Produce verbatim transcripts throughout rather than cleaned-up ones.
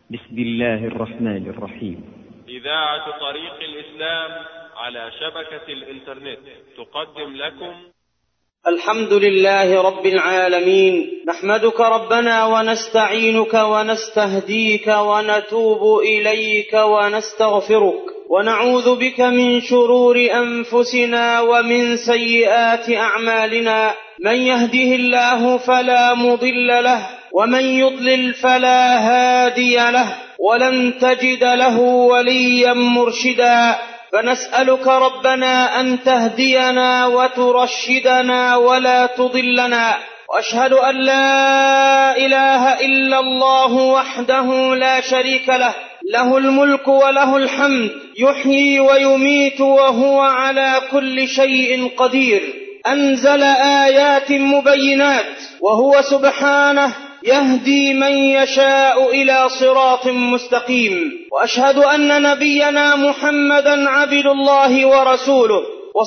بسم الله الرحمن الرحيم. إذاعة طريق الإسلام على شبكة الإنترنت تقدم لكم الحمد لله رب العالمين، نحمدك ربنا ونستعينك ونستهديك ونتوب إليك ونستغفرك، ونعوذ بك من شرور أنفسنا ومن سيئات أعمالنا، من يهده الله فلا مضل له ومن يضلل فلا هادي له، ولن تجد له وليا مرشدا. فنسألك ربنا أن تهدينا وترشدنا ولا تضلنا، وأشهد أن لا إله إلا الله وحده لا شريك له، له الملك وله الحمد، يحيي ويميت وهو على كل شيء قدير. أنزل آيات مبينات وهو سبحانه يهدي من يشاء إلى صراط مستقيم. وأشهد أن نبينا محمدا عبد الله ورسوله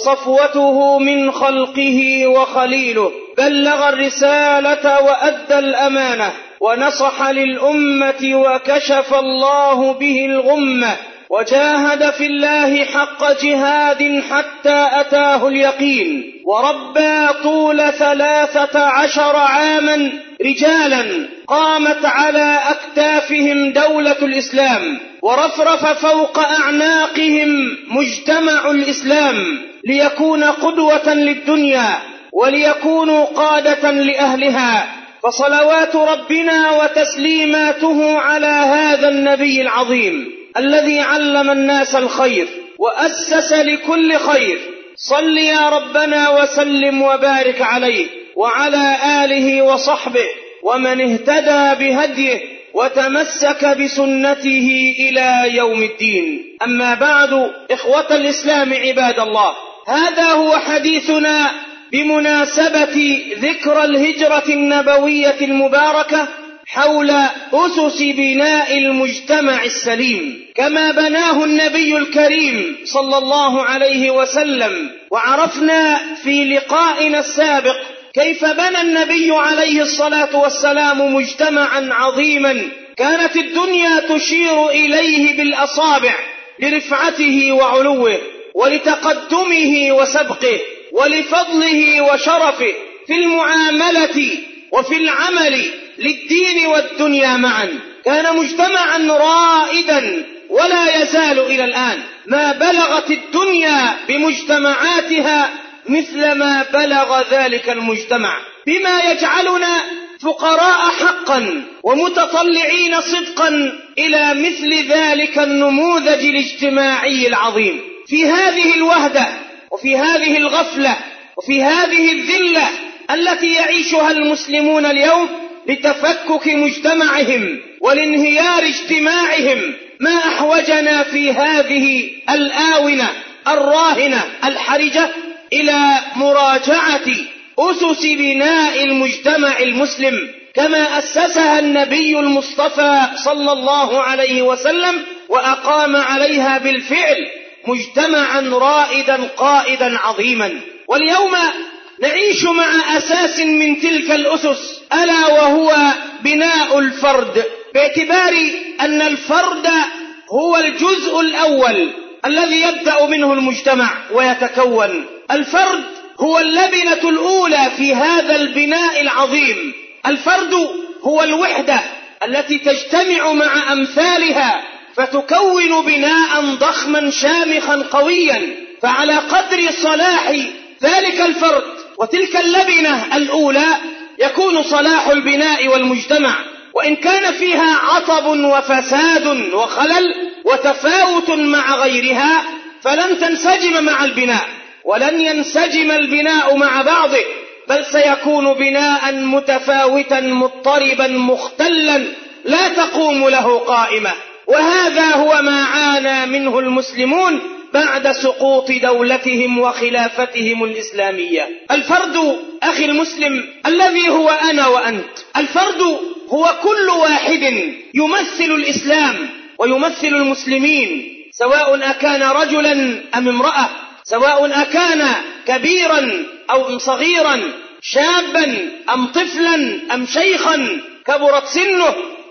وصفوته من خلقه وخليله، بلغ الرسالة وأدى الأمانة ونصح للأمة وكشف الله به الغمة، وجاهد في الله حق جهاد حتى أتاه اليقين، وربى طول ثلاثة عشر عاما رجالا قامت على أكتافهم دولة الإسلام، ورفرف فوق أعناقهم مجتمع الإسلام، ليكون قدوة للدنيا وليكونوا قادة لأهلها. فصلوات ربنا وتسليماته على هذا النبي العظيم الذي علم الناس الخير وأسس لكل خير. صل يا ربنا وسلم وبارك عليه وعلى آله وصحبه ومن اهتدى بهديه وتمسك بسنته إلى يوم الدين. أما بعد، إخوة الإسلام عباد الله، هذا هو حديثنا بمناسبة ذكرى الهجرة النبوية المباركة حول أسس بناء المجتمع السليم، كما بناه النبي الكريم صلى الله عليه وسلم. وعرفنا في لقائنا السابق كيف بنى النبي عليه الصلاة والسلام مجتمعا عظيما كانت الدنيا تشير إليه بالأصابع لرفعته وعلوه ولتقدمه وسبقه ولفضله وشرفه في المعاملة وفي العمل للدين والدنيا معا. كان مجتمعا رائدا ولا يزال إلى الآن، ما بلغت الدنيا بمجتمعاتها مثل ما بلغ ذلك المجتمع، بما يجعلنا فقراء حقا ومتطلعين صدقا إلى مثل ذلك النموذج الاجتماعي العظيم. في هذه الوهدة وفي هذه الغفلة وفي هذه الذلة التي يعيشها المسلمون اليوم لتفكك مجتمعهم ولانهيار اجتماعهم، ما أحوجنا في هذه الآونة الراهنة الحرجة إلى مراجعة أسس بناء المجتمع المسلم كما أسسها النبي المصطفى صلى الله عليه وسلم وأقام عليها بالفعل مجتمعا رائدا قائدا عظيما. واليوم نعيش مع أساس من تلك الأسس، ألا وهو بناء الفرد، باعتبار أن الفرد هو الجزء الأول الذي يبدأ منه المجتمع ويتكون. الفرد هو اللبنة الأولى في هذا البناء العظيم. الفرد هو الوحدة التي تجتمع مع أمثالها فتكون بناء ضخما شامخا قويا. فعلى قدر صلاح ذلك الفرد وتلك اللبنة الأولى يكون صلاح البناء والمجتمع، وإن كان فيها عطب وفساد وخلل وتفاوت مع غيرها فلن تنسجم مع البناء ولن ينسجم البناء مع بعضه، بل سيكون بناء متفاوتا مضطربا مختلا لا تقوم له قائمة. وهذا هو ما عانى منه المسلمون بعد سقوط دولتهم وخلافتهم الإسلامية. الفرد أخي المسلم الذي هو أنا وأنت، الفرد هو كل واحد يمثل الإسلام ويمثل المسلمين، سواء أكان رجلا أم امرأة، سواء أكان كبيرا أو صغيرا، شابا أم طفلا أم شيخا كبرت سنه،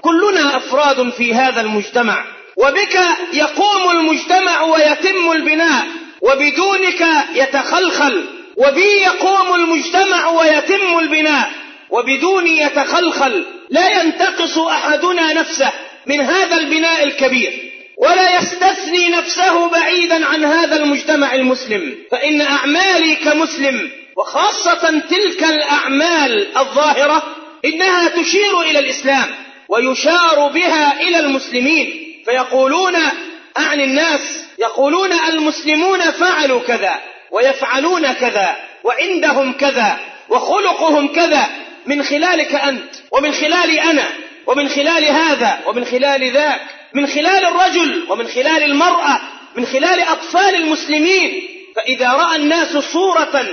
كلنا أفراد في هذا المجتمع، وبك يقوم المجتمع ويتم البناء، وبدونك يتخلخل، وبي يقوم المجتمع ويتم البناء، وبدوني يتخلخل. لا ينتقص أحدنا نفسه من هذا البناء الكبير، ولا يستثني نفسه بعيدا عن هذا المجتمع المسلم، فإن أعمالي كمسلم، وخاصة تلك الأعمال الظاهرة، إنها تشير إلى الإسلام ويشار بها إلى المسلمين، فيقولون عن الناس، يقولون المسلمون فعلوا كذا ويفعلون كذا وعندهم كذا وخلقهم كذا، من خلالك أنت، ومن خلال أنا، ومن خلال هذا، ومن خلال ذاك، من خلال الرجل، ومن خلال المرأة، من خلال أطفال المسلمين. فإذا رأى الناس صورة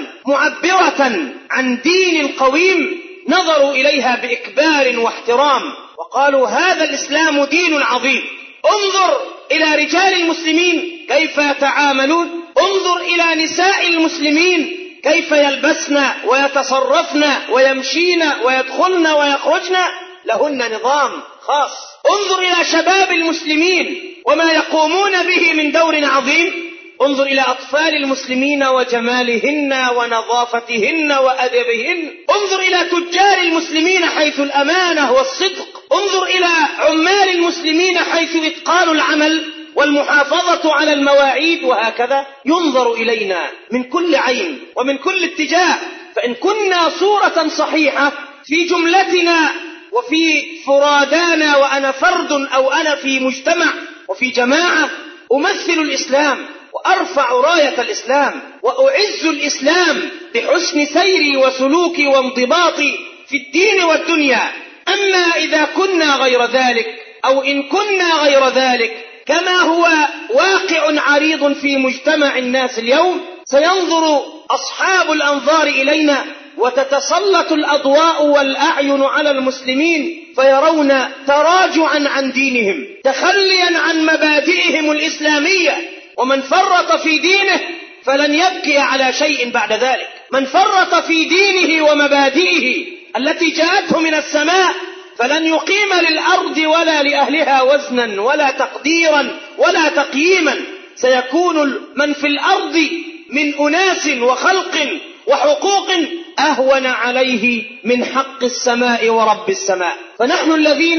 معبرة عن دين قويم نظروا إليها بإكبار واحترام، وقالوا هذا الإسلام دين عظيم. انظر إلى رجال المسلمين كيف يتعاملون، انظر إلى نساء المسلمين كيف يلبسن ويتصرفن ويمشين ويدخلن ويخرجن، لهن نظام خاص. انظر إلى شباب المسلمين وما يقومون به من دور عظيم. انظر إلى أطفال المسلمين وجمالهن ونظافتهن وأدبهن. انظر إلى تجار المسلمين حيث الأمانة والصدق. انظر إلى عمال المسلمين حيث إتقان العمل والمحافظة على المواعيد، وهكذا ينظر إلينا من كل عين ومن كل اتجاه. فإن كنا صورة صحيحة في جملتنا وفي فرادانا، وأنا فرد أو أنا في مجتمع وفي جماعة، أمثل الإسلام وأرفع راية الإسلام وأعز الإسلام بحسن سيري وسلوكي وانضباطي في الدين والدنيا. أما إذا كنا غير ذلك، أو إن كنا غير ذلك، كما هو واقع عريض في مجتمع الناس اليوم، سينظر أصحاب الأنظار إلينا وتتسلط الأضواء والأعين على المسلمين، فيرون تراجعا عن دينهم، تخليا عن مبادئهم الإسلامية. ومن فرط في دينه فلن يبكي على شيء بعد ذلك. من فرط في دينه ومبادئه التي جاءته من السماء فلن يقيم للأرض ولا لأهلها وزنا ولا تقديرا ولا تقييما. سيكون من في الأرض من أناس وخلق وحقوق أهون عليه من حق السماء ورب السماء. فنحن الذين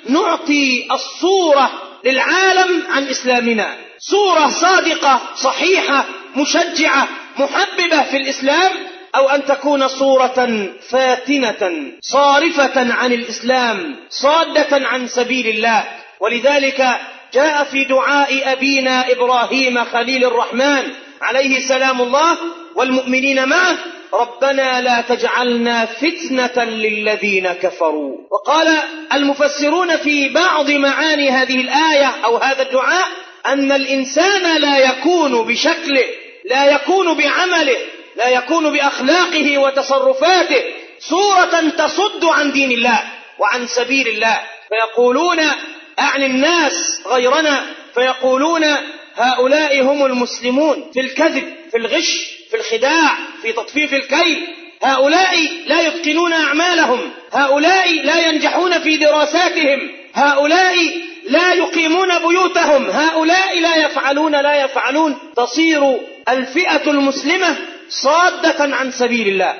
نعطي الصورة للعالم عن إسلامنا، صورة صادقة صحيحة مشجعة محببة في الإسلام، أو أن تكون صورة فاتنة صارفة عن الإسلام صادة عن سبيل الله. ولذلك جاء في دعاء أبينا إبراهيم خليل الرحمن عليه سلام الله والمؤمنين معه: ربنا لا تجعلنا فتنة للذين كفروا. وقال المفسرون في بعض معاني هذه الآية أو هذا الدعاء أن الإنسان لا يكون بشكله، لا يكون بعمله، لا يكون بأخلاقه وتصرفاته صورة تصد عن دين الله وعن سبيل الله. فيقولون أعني الناس غيرنا، فيقولون هؤلاء هم المسلمون في الكذب، في الغش، في الخداع، في تطفيف الكيل. هؤلاء لا يتقنون أعمالهم، هؤلاء لا ينجحون في دراساتهم، هؤلاء لا يقيمون بيوتهم، هؤلاء لا يفعلون لا يفعلون. تصير الفئة المسلمة صادة عن سبيل الله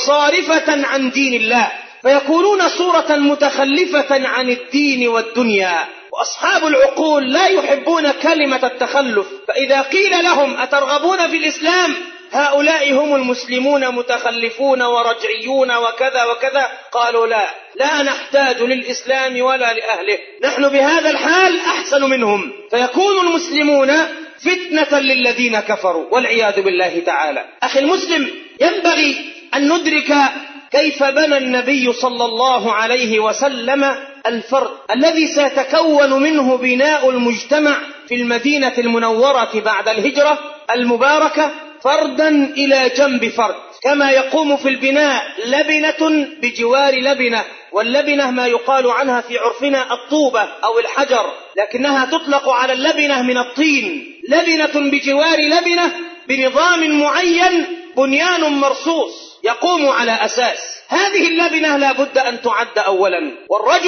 وصارفة عن دين الله، فيكونون صورة متخلفة عن الدين والدنيا. وأصحاب العقول لا يحبون كلمة التخلف، فإذا قيل لهم أترغبون في الإسلام؟ هؤلاء هم المسلمون متخلفون ورجعيون وكذا وكذا، قالوا لا لا نحتاج للإسلام ولا لأهله، نحن بهذا الحال أحسن منهم. فيكون المسلمون فتنة للذين كفروا والعياذ بالله تعالى. أخي المسلم، ينبغي أن ندرك كيف بنى النبي صلى الله عليه وسلم الفرد الذي سيتكون منه بناء المجتمع في المدينة المنورة بعد الهجرة المباركة، فردا إلى جنب فرد، كما يقوم في البناء لبنة بجوار لبنة. واللبنة ما يقال عنها في عرفنا الطوبة أو الحجر، لكنها تطلق على اللبنة من الطين. لبنة بجوار لبنة بنظام معين، بنيان مرصوص يقوم على أساس. هذه اللبنة لا بد أن تعد أولا، والرجل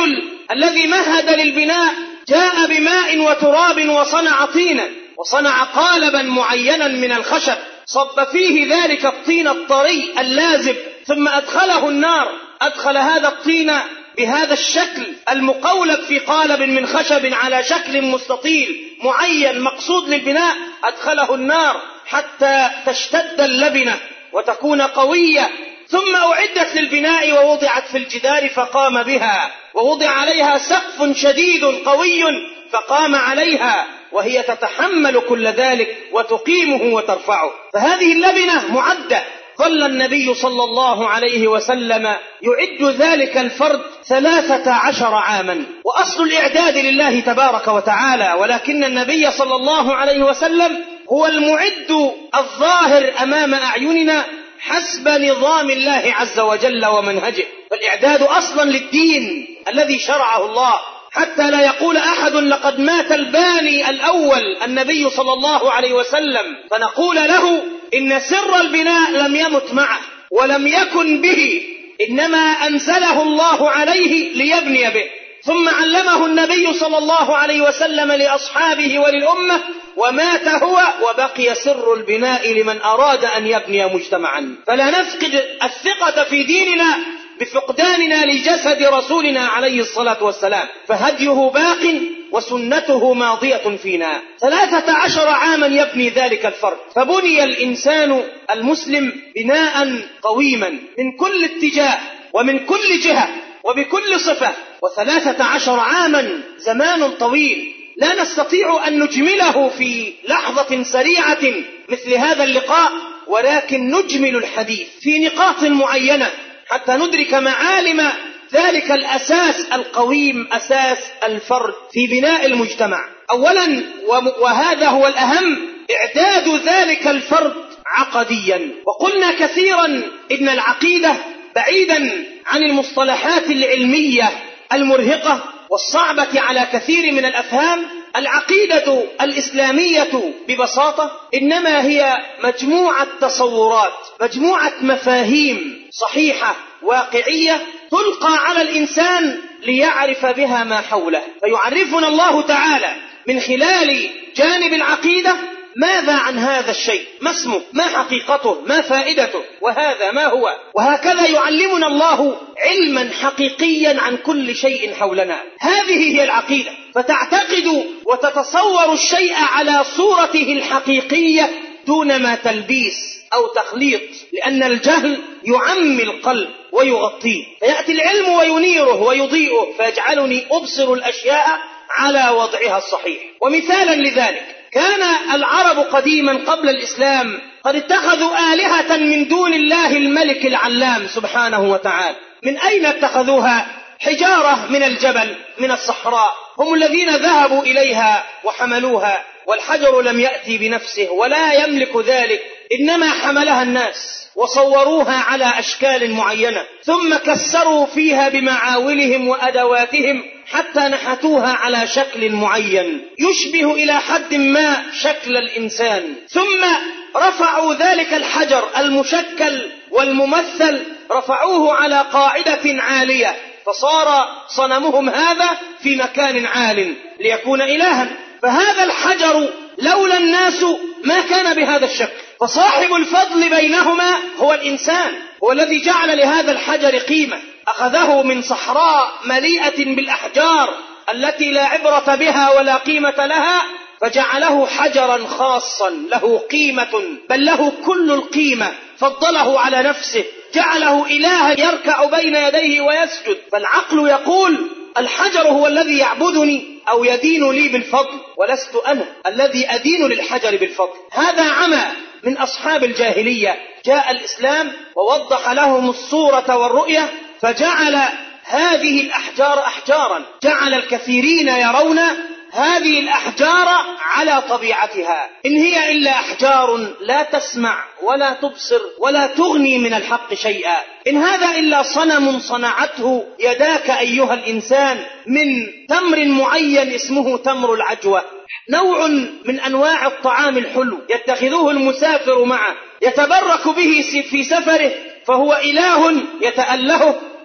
الذي مهد للبناء جاء بماء وتراب وصنع طينا، وصنع قالبا معينا من الخشب، صب فيه ذلك الطين الطري اللازب، ثم أدخله النار. أدخل هذا الطين بهذا الشكل المقولب في قالب من خشب على شكل مستطيل معين مقصود للبناء، أدخله النار حتى تشتد اللبنة وتكون قوية، ثم أعدت للبناء ووضعت في الجدار فقام بها، ووضع عليها سقف شديد قوي فقام عليها، وهي تتحمل كل ذلك وتقيمه وترفعه. فهذه اللبنة معدة. ظل النبي صلى الله عليه وسلم يعد ذلك الفرد ثلاثة عشر عاما، وأصل الإعداد لله تبارك وتعالى، ولكن النبي صلى الله عليه وسلم هو المعد الظاهر أمام أعيننا حسب نظام الله عز وجل ومنهجه. فالإعداد أصلا للدين الذي شرعه الله، حتى لا يقول أحد لقد مات الباني الأول النبي صلى الله عليه وسلم، فنقول له إن سر البناء لم يمت معه ولم يكن به، إنما أنزله الله عليه ليبني به، ثم علمه النبي صلى الله عليه وسلم لأصحابه وللأمة، ومات هو وبقي سر البناء لمن أراد أن يبني مجتمعا. فلا نفقد الثقة في ديننا بفقداننا لجسد رسولنا عليه الصلاة والسلام، فهديه باق وسنته ماضية فينا. ثلاثة عشر عاما يبني ذلك الفرد، فبني الإنسان المسلم بناء قويما من كل اتجاه ومن كل جهة وبكل صفة. وثلاثة عشر عاما زمان طويل لا نستطيع أن نجمله في لحظة سريعة مثل هذا اللقاء، ولكن نجمل الحديث في نقاط معينة حتى ندرك معالم ذلك الأساس القويم، أساس الفرد في بناء المجتمع. أولا وهذا هو الأهم، إعداد ذلك الفرد عقديا. وقلنا كثيرا إن العقيدة بعيدا عن المصطلحات العلمية المرهقة والصعبة على كثير من الأفهام، العقيدة الإسلامية ببساطة إنما هي مجموعة تصورات، مجموعة مفاهيم صحيحة واقعية تلقى على الإنسان ليعرف بها ما حوله. فيعرفنا الله تعالى من خلال جانب العقيدة ماذا عن هذا الشيء، ما اسمه، ما حقيقته، ما فائدته، وهذا ما هو. وهكذا يعلمنا الله علما حقيقيا عن كل شيء حولنا. هذه هي العقيدة، فتعتقد وتتصور الشيء على صورته الحقيقية دون ما تلبيس أو تخليط، لأن الجهل يعمي القلب ويغطيه، فيأتي العلم وينيره ويضيئه، فيجعلني أبصر الأشياء على وضعها الصحيح. ومثالا لذلك كان العرب قديما قبل الإسلام قد اتخذوا آلهة من دون الله الملك العلام سبحانه وتعالى. من أين اتخذوها؟ حجارة من الجبل من الصحراء، هم الذين ذهبوا إليها وحملوها، والحجر لم يأتي بنفسه ولا يملك ذلك، إنما حملها الناس وصوروها على أشكال معينة، ثم كسروا فيها بمعاولهم وأدواتهم حتى نحتوها على شكل معين يشبه إلى حد ما شكل الإنسان، ثم رفعوا ذلك الحجر المشكل والممثل، رفعوه على قاعدة عالية، فصار صنمهم هذا في مكان عال ليكون إلها. فهذا الحجر لولا الناس ما كان بهذا الشكل. فصاحب الفضل بينهما هو الإنسان، هو الذي جعل لهذا الحجر قيمة، أخذه من صحراء مليئة بالأحجار التي لا عبرة بها ولا قيمة لها، فجعله حجرا خاصا له قيمة، بل له كل القيمة، فضله على نفسه، جعله إلها يركع بين يديه ويسجد. فالعقل يقول الحجر هو الذي يعبدني أو يدين لي بالفضل، ولست أنا الذي أدين للحجر بالفضل. هذا عمى من أصحاب الجاهلية. جاء الإسلام ووضح لهم الصورة والرؤية، فجعل هذه الأحجار أحجارا، جعل الكثيرين يرون هذه الأحجار على طبيعتها، إن هي إلا أحجار لا تسمع ولا تبصر ولا تغني من الحق شيئا، إن هذا إلا صنم صنعته يداك أيها الإنسان من تمر معين اسمه تمر العجوة، نوع من أنواع الطعام الحلو يتخذوه المسافر معه يتبرك به في سفره، فهو إله يتألهه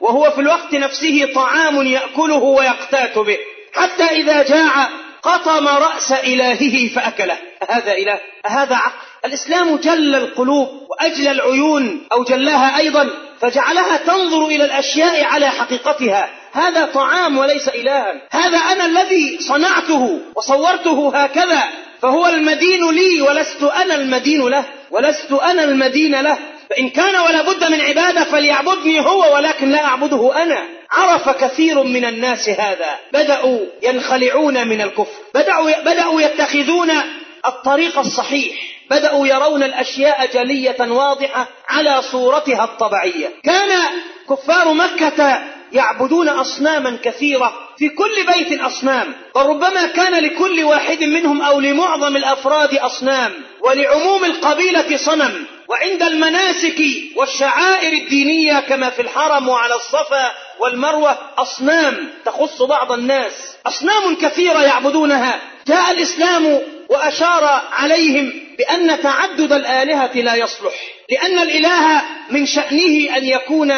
وهو في الوقت نفسه طعام يأكله ويقتات به، حتى إذا جاع قطم رأس إلهه فأكله. هذا إله؟ هذا عقل؟ الإسلام جل القلوب وأجلى العيون، أو جلاها أيضا، فجعلها تنظر إلى الأشياء على حقيقتها. هذا طعام وليس إلها. هذا أنا الذي صنعته وصورته هكذا، فهو المدين لي ولست أنا المدين له، ولست أنا المدين له. فإن كان ولا بد من عبادة فليعبدني هو ولكن لا أعبده أنا. عرف كثير من الناس هذا، بدأوا ينخلعون من الكفر، بدأوا, بدأوا يتخذون الطريق الصحيح، بدأوا يرون الأشياء جلية واضحة على صورتها الطبيعية. كان كفار مكة يعبدون أصناما كثيرة، في كل بيت أصنام، وربما كان لكل واحد منهم أو لمعظم الأفراد أصنام، ولعموم القبيلة صنم. وعند المناسك والشعائر الدينية كما في الحرم وعلى الصفا والمروة أصنام تخص بعض الناس، أصنام كثيرة يعبدونها. جاء الإسلام وأشار عليهم بأن تعدد الآلهة لا يصلح، لأن الإله من شأنه أن يكون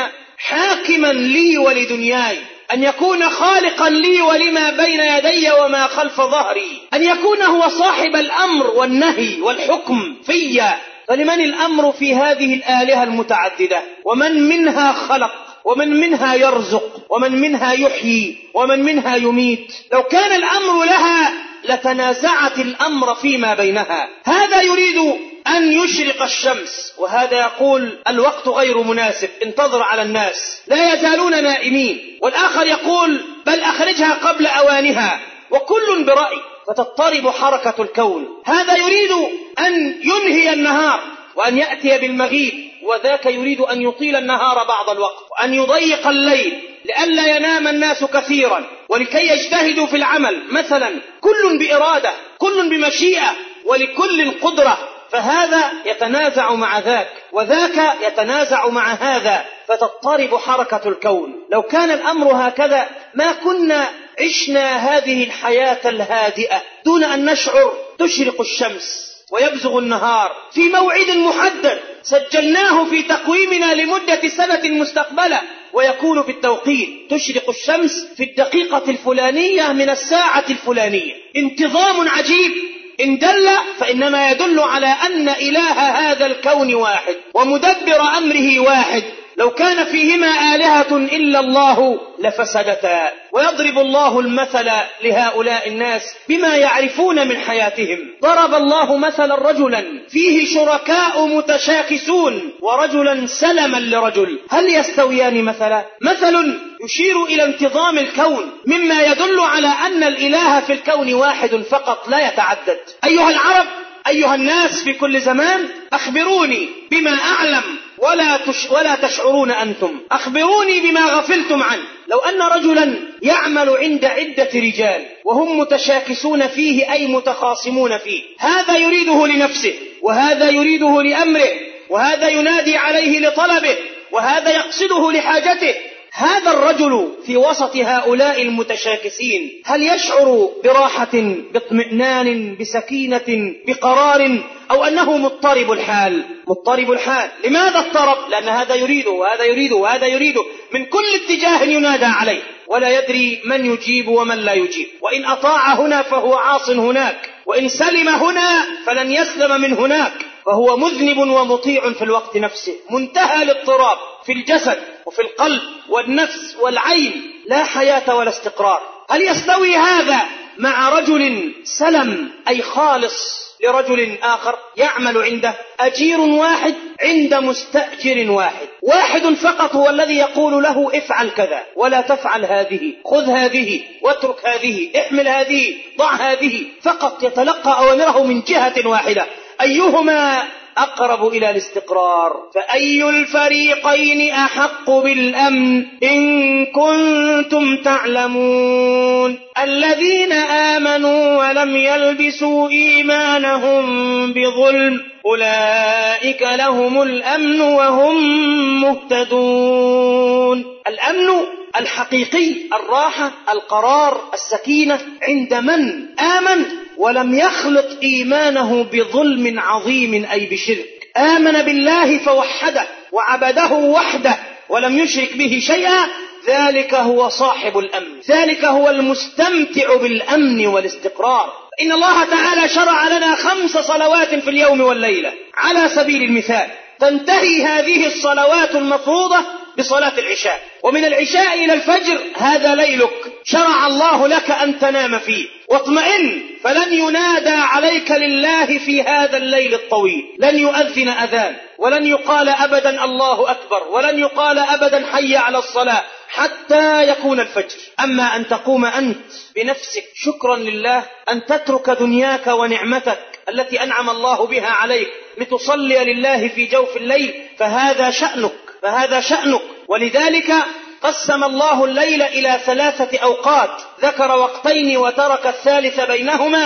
حاكما لي ولدنياي، أن يكون خالقا لي ولما بين يدي وما خلف ظهري، أن يكون هو صاحب الأمر والنهي والحكم فيا. فلمن الأمر في هذه الآلهة المتعددة؟ ومن منها خلق، ومن منها يرزق، ومن منها يحيي، ومن منها يميت. لو كان الأمر لها لتنازعت الأمر فيما بينها. هذا يريد أن يشرق الشمس، وهذا يقول الوقت غير مناسب، انتظر على الناس لا يزالون نائمين، والآخر يقول بل أخرجها قبل أوانها، وكل برأي، فتضطرب حركة الكون. هذا يريد أن ينهي النهار وأن يأتي بالمغيب، وذاك يريد أن يطيل النهار بعض الوقت وأن يضيق الليل لئلا ينام الناس كثيرا، ولكي يجتهدوا في العمل مثلا، كل بإرادة، كل بمشيئة، ولكل قدرة. فهذا يتنازع مع ذاك، وذاك يتنازع مع هذا، فتضطرب حركة الكون. لو كان الأمر هكذا ما كنا عشنا هذه الحياة الهادئة دون أن نشعر. تشرق الشمس ويبزغ النهار في موعد محدد سجلناه في تقويمنا لمدة سنة مستقبلة، ويكون بالتوقيت. تشرق الشمس في الدقيقة الفلانية من الساعة الفلانية. انتظام عجيب، إن دل فإنما يدل على أن إله هذا الكون واحد ومدبر أمره واحد. لو كان فيهما آلهة إلا الله لفسدتا. ويضرب الله المثل لهؤلاء الناس بما يعرفون من حياتهم. ضرب الله مثلا رجلا فيه شركاء متشاكسون ورجلا سلما لرجل، هل يستويان مثلا؟ مثل يشير إلى انتظام الكون، مما يدل على أن الإله في الكون واحد فقط لا يتعدد. أيها العرب، أيها الناس في كل زمان، أخبروني بما أعلم ولا, تش ولا تشعرون أنتم، أخبروني بما غفلتم عنه. لو أن رجلا يعمل عند عدة رجال وهم متشاكسون فيه أي متخاصمون فيه، هذا يريده لنفسه، وهذا يريده لأمره، وهذا ينادي عليه لطلبه، وهذا يقصده لحاجته، هذا الرجل في وسط هؤلاء المتشاكسين هل يشعر براحة، باطمئنان، بسكينة، بقرار، أو أنه مضطرب الحال؟ مضطرب الحال. لماذا اضطرب؟ لأن هذا يريده وهذا يريده وهذا يريده، من كل اتجاه ينادى عليه، ولا يدري من يجيب ومن لا يجيب. وإن أطاع هنا فهو عاص هناك، وإن سلم هنا فلن يسلم من هناك، فهو مذنب ومطيع في الوقت نفسه. منتهى الاضطراب في الجسد وفي القلب والنفس والعين، لا حياة ولا استقرار. هل يستوي هذا مع رجل سلم أي خالص لرجل آخر يعمل عنده أجير واحد عند مستأجر واحد، واحد فقط هو الذي يقول له افعل كذا ولا تفعل هذه، خذ هذه واترك هذه، احمل هذه ضع هذه، فقط يتلقى أوامره من جهة واحدة. أيهما أقرب إلى الاستقرار؟ فأي الفريقين أحق بالأمن إن كنتم تعلمون؟ الذين آمنوا ولم يلبسوا إيمانهم بظلم أولئك لهم الأمن وهم مهتدون. الأمن الحقيقي، الراحة، القرار، السكينة عند من آمن ولم يخلط إيمانه بظلم عظيم أي بشرك. آمن بالله فوحده وعبده وحده ولم يشرك به شيئا ذلك هو صاحب الأمن، ذلك هو المستمتع بالأمن والاستقرار. إن الله تعالى شرع لنا خمس صلوات في اليوم والليلة على سبيل المثال، تنتهي هذه الصلوات المفروضة بصلاة العشاء، ومن العشاء إلى الفجر هذا ليلك شرع الله لك أن تنام فيه، واطمئن فلن ينادى عليك لله في هذا الليل الطويل، لن يؤذن أذان، ولن يقال أبدا الله أكبر، ولن يقال أبدا حي على الصلاة حتى يكون الفجر. أما أن تقوم أنت بنفسك شكرا لله، أن تترك دنياك ونعمتك التي أنعم الله بها عليك لتصلي لله في جوف الليل، فهذا شأنك، فهذا شأنك. ولذلك قسم الله الليل إلى ثلاثة أوقات، ذكر وقتين وترك الثالث بينهما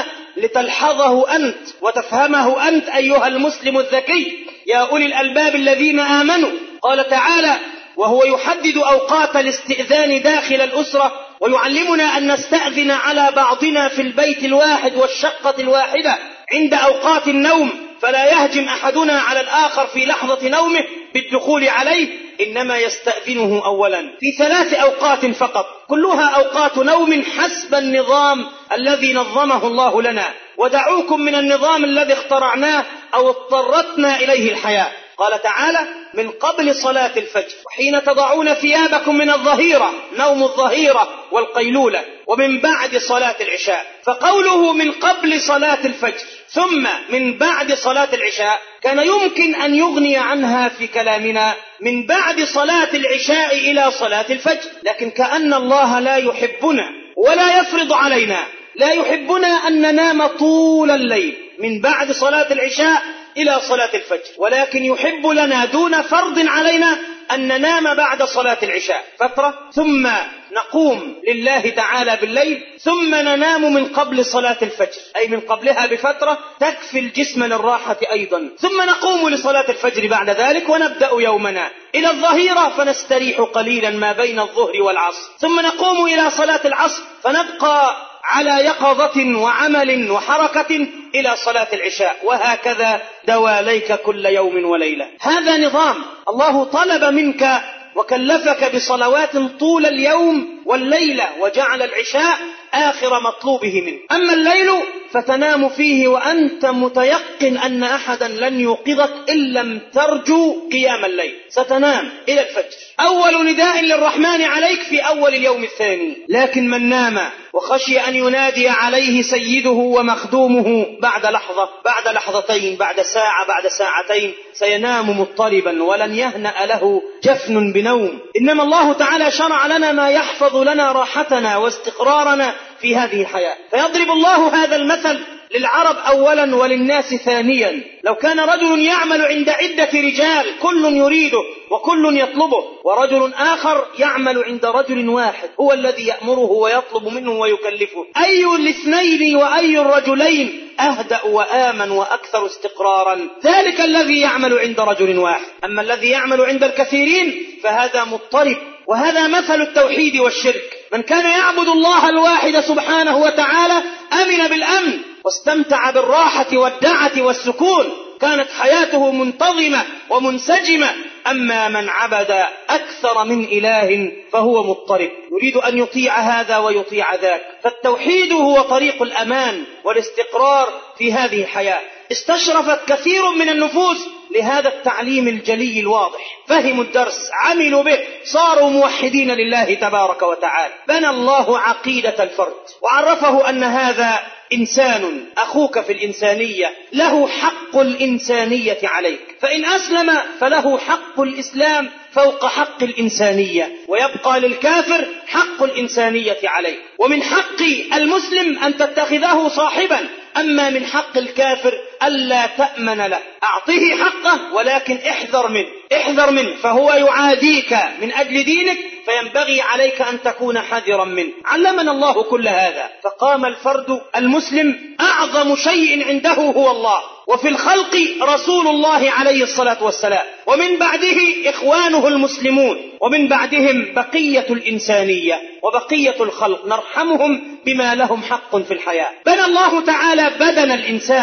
لتلحظه أنت وتفهمه أنت أيها المسلم الذكي يا أولي الألباب الذين آمنوا. قال تعالى وهو يحدد أوقات الاستئذان داخل الأسرة، ويعلمنا أن نستأذن على بعضنا في البيت الواحد والشقة الواحدة عند أوقات النوم، فلا يهجم أحدنا على الآخر في لحظة نومه بالدخول عليه، إنما يستأذنه أولا في ثلاث أوقات فقط، كلها أوقات نوم حسب النظام الذي نظمه الله لنا، ودعوكم من النظام الذي اخترعناه أو اضطرتنا إليه الحياة. قال تعالى من قبل صلاة الفجر وحين تضعون ثيابكم من الظهيرة، نوم الظهيرة والقيلولة، ومن بعد صلاة العشاء. فقوله من قبل صلاة الفجر ثم من بعد صلاة العشاء كان يمكن أن يغني عنها في كلامنا من بعد صلاة العشاء إلى صلاة الفجر، لكن كأن الله لا يحبنا ولا يفرض علينا، لا يحبنا أن ننام طول الليل من بعد صلاة العشاء إلى صلاة الفجر، ولكن يحب لنا دون فرض علينا أن ننام بعد صلاة العشاء فترة، ثم نقوم لله تعالى بالليل، ثم ننام من قبل صلاة الفجر، أي من قبلها بفترة تكفي الجسم للراحة أيضا، ثم نقوم لصلاة الفجر بعد ذلك ونبدأ يومنا إلى الظهيرة فنستريح قليلا ما بين الظهر والعصر، ثم نقوم إلى صلاة العصر فنبقى على يقظة وعمل وحركة إلى صلاة العشاء، وهكذا دواليك كل يوم وليلة. هذا نظام الله طلب منك وكلفك بصلوات طول اليوم والليلة، وجعل العشاء آخر مطلوبه منه. أما الليل فتنام فيه وأنت متيقن أن أحدا لن يوقظك إن لم ترجو قيام الليل، ستنام إلى الفجر. أول نداء للرحمن عليك في أول اليوم الثاني، لكن من نام وخشي أن ينادي عليه سيده ومخدومه بعد لحظة، بعد لحظتين، بعد ساعة، بعد ساعتين، سينام مضطربا ولن يهنأ له جفن بنوم. إنما الله تعالى شرع لنا ما يحفظ لنا راحتنا واستقرارنا في هذه الحياة. فيضرب الله هذا المثل للعرب أولا وللناس ثانيا. لو كان رجل يعمل عند عدة رجال كل يريده وكل يطلبه، ورجل آخر يعمل عند رجل واحد هو الذي يأمره ويطلب منه ويكلفه، أي الاثنين وأي الرجلين أهدأ وآمن وأكثر استقرارا؟ ذلك الذي يعمل عند رجل واحد. أما الذي يعمل عند الكثيرين فهذا مضطرب. وهذا مثل التوحيد والشرك. من كان يعبد الله الواحد سبحانه وتعالى أمن بالأمن واستمتع بالراحة والدعة والسكون، كانت حياته منتظمة ومنسجمة. أما من عبد أكثر من إله فهو مضطرب، يريد أن يطيع هذا ويطيع ذاك. فالتوحيد هو طريق الأمان والاستقرار في هذه الحياة. استشرفت كثير من النفوس لهذا التعليم الجلي الواضح، فهموا الدرس، عملوا به، صاروا موحدين لله تبارك وتعالى. بنى الله عقيدة الفرد وعرفه أن هذا إنسان أخوك في الإنسانية، له حق الإنسانية عليك، فإن أسلم فله حق الإسلام فوق حق الإنسانية، ويبقى للكافر حق الإنسانية عليك. ومن حق المسلم أن تتخذه صاحبا، أما من حق الكافر ألا تأمن له. أعطيه حقه ولكن احذر منه، احذر منه، فهو يعاديك من أجل دينك، فينبغي عليك أن تكون حذرا منه. علمنا الله كل هذا. فقام الفرد المسلم أعظم شيء عنده هو الله، وفي الخلق رسول الله عليه الصلاة والسلام، ومن بعده إخوانه المسلمون، ومن بعدهم بقية الإنسانية وبقية الخلق، نرحمهم بما لهم حق في الحياة. بنى الله تعالى بدن الإنسان،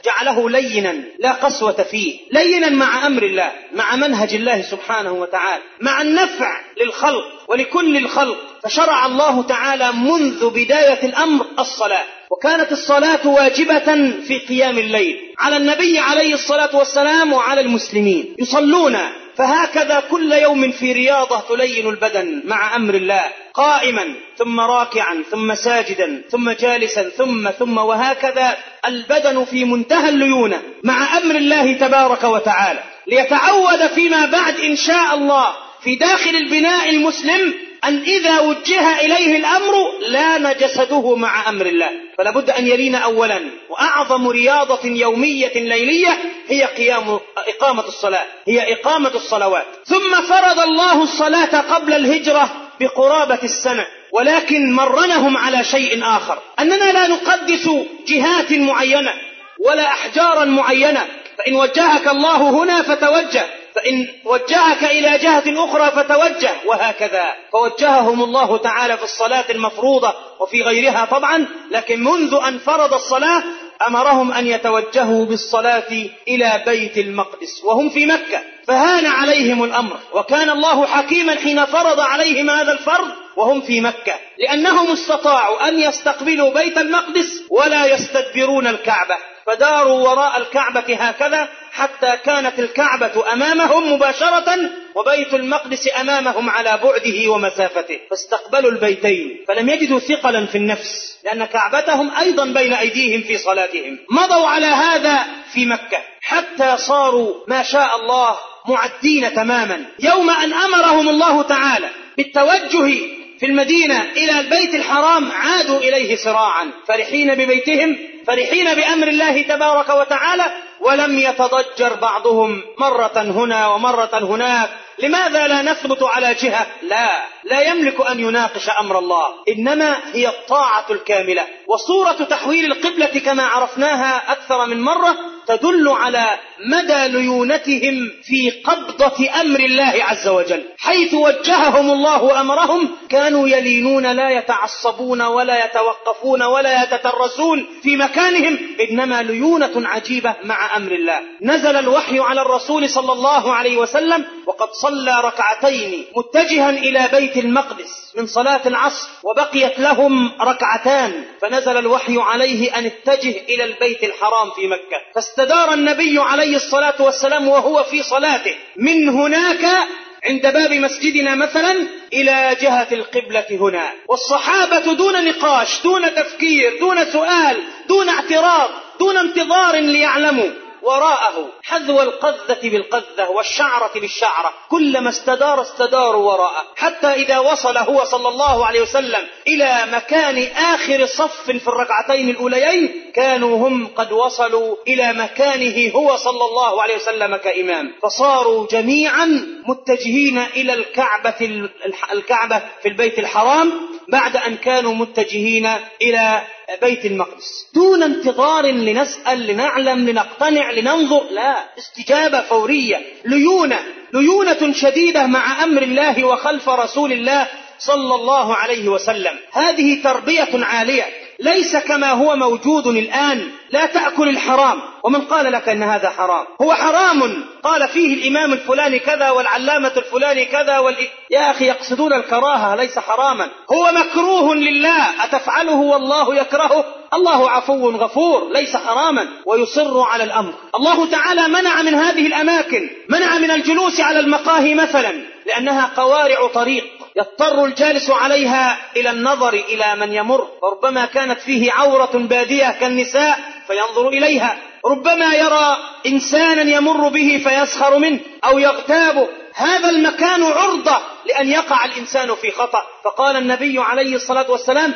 جعله لينا لا قسوة فيه، لينا مع أمر الله، مع منهج الله سبحانه وتعالى، مع النفع للخلق ولكل الخلق. فشرع الله تعالى منذ بداية الأمر الصلاة، وكانت الصلاة واجبة في قيام الليل على النبي عليه الصلاة والسلام وعلى المسلمين يصلون. فهكذا كل يوم في رياضة تلين البدن مع أمر الله، قائما ثم راكعا ثم ساجدا ثم جالسا ثم ثم وهكذا البدن في منتهى الليونة مع أمر الله تبارك وتعالى، ليتعود فيما بعد إن شاء الله في داخل البناء المسلم أن إذا وجه إليه الأمر لان جسده مع أمر الله. فلا بد أن يلين أولا، وأعظم رياضة يومية ليلية هي قيام إقامة الصلاة، هي إقامة الصلوات. ثم فرض الله الصلاة قبل الهجرة بقرابة السنة، ولكن مرنهم على شيء آخر، أننا لا نقدس جهات معينة ولا أحجارا معينة، فإن وجهك الله هنا فتوجه، فإن وجهك إلى جهة أخرى فتوجه، وهكذا. فوجههم الله تعالى في الصلاة المفروضة وفي غيرها طبعا، لكن منذ أن فرض الصلاة أمرهم أن يتوجهوا بالصلاة إلى بيت المقدس وهم في مكة، فهان عليهم الأمر، وكان الله حكيما حين فرض عليهم هذا الفرض وهم في مكة، لأنهم استطاعوا أن يستقبلوا بيت المقدس ولا يستدبرون الكعبة، فداروا وراء الكعبة هكذا حتى كانت الكعبة أمامهم مباشرة وبيت المقدس أمامهم على بعده ومسافته، فاستقبلوا البيتين، فلم يجدوا ثقلا في النفس لأن كعبتهم أيضا بين أيديهم في صلاتهم. مضوا على هذا في مكة حتى صاروا ما شاء الله معدين تماما. يوم أن أمرهم الله تعالى بالتوجه في المدينة إلى البيت الحرام عادوا إليه سراعا، فرحين ببيتهم، فرحين بأمر الله تبارك وتعالى، ولم يتضجر بعضهم مرة هنا ومرة هناك. لماذا لا نثبت على جهة؟ لا لا يملك أن يناقش أمر الله، إنما هي الطاعة الكاملة. وصورة تحويل القبلة كما عرفناها أكثر من مرة تدل على مدى ليونتهم في قبضة أمر الله عز وجل، حيث وجههم الله أمرهم كانوا يلينون لا يتعصبون ولا يتوقفون ولا يتترسون في مكانهم، إنما ليونة عجيبة مع أمر الله. نزل الوحي على الرسول صلى الله عليه وسلم وقد صلى ركعتين متجها إلى بيت المقدس من صلاة العصر، وبقيت لهم ركعتان، فنزل الوحي عليه أن اتجه إلى البيت الحرام في مكة، فاستدار النبي عليه الصلاة والسلام وهو في صلاته من هناك عند باب مسجدنا مثلا إلى جهة القبلة هنا، والصحابة دون نقاش دون تفكير دون سؤال دون اعتراض دون انتظار ليعلموا وراءه، حذو القذة بالقذة والشعرة بالشعرة، كلما استدار استداروا وراءه، حتى إذا وصل هو صلى الله عليه وسلم إلى مكان آخر صف في الركعتين الأوليين كانوا هم قد وصلوا إلى مكانه هو صلى الله عليه وسلم كإمام، فصاروا جميعا متجهين إلى الكعبة الكعبة في البيت الحرام بعد أن كانوا متجهين إلى بيت المقدس دون انتظار لنسأل لنعلم لنقتنع لننظر، لا، استجابة فورية، ليونة ليونة شديدة مع أمر الله وخلف رسول الله صلى الله عليه وسلم. هذه تربية عالية، ليس كما هو موجود الآن، لا تأكل الحرام. ومن قال لك أن هذا حرام؟ هو حرام، قال فيه الإمام الفلاني كذا والعلامة الفلاني كذا وال... يا أخي يقصدون الكراهة ليس حراما، هو مكروه لله، أتفعله والله يكرهه؟ الله عفو غفور، ليس حراما، ويصر على الأمر. الله تعالى منع من هذه الأماكن، منع من الجلوس على المقاهي مثلا لأنها قوارع طريق يضطر الجالس عليها إلى النظر إلى من يمر، وربما كانت فيه عورة بادية كالنساء فينظر إليها، ربما يرى إنسانا يمر به فيسخر منه أو يغتابه. هذا المكان عرضة لأن يقع الإنسان في خطأ، فقال النبي عليه الصلاة والسلام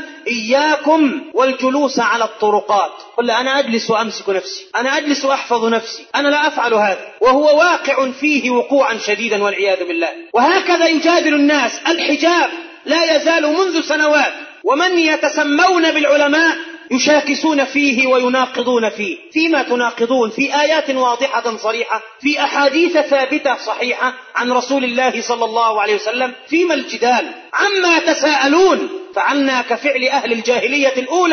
إياكم والجلوس على الطرقات. قل أنا أجلس وأمسك نفسي، أنا أجلس وأحفظ نفسي، أنا لا أفعل هذا، وهو واقع فيه وقوعا شديدا والعياذ بالله. وهكذا يجادل الناس. الحجاب لا يزال منذ سنوات ومن يتسمون بالعلماء يشاكسون فيه ويناقضون فيه. فيما تناقضون؟ في آيات واضحة صريحة، في أحاديث ثابتة صحيحة عن رسول الله صلى الله عليه وسلم. فيما الجدال؟ عما تساءلون؟ فعلنا كفعل أهل الجاهلية الأولى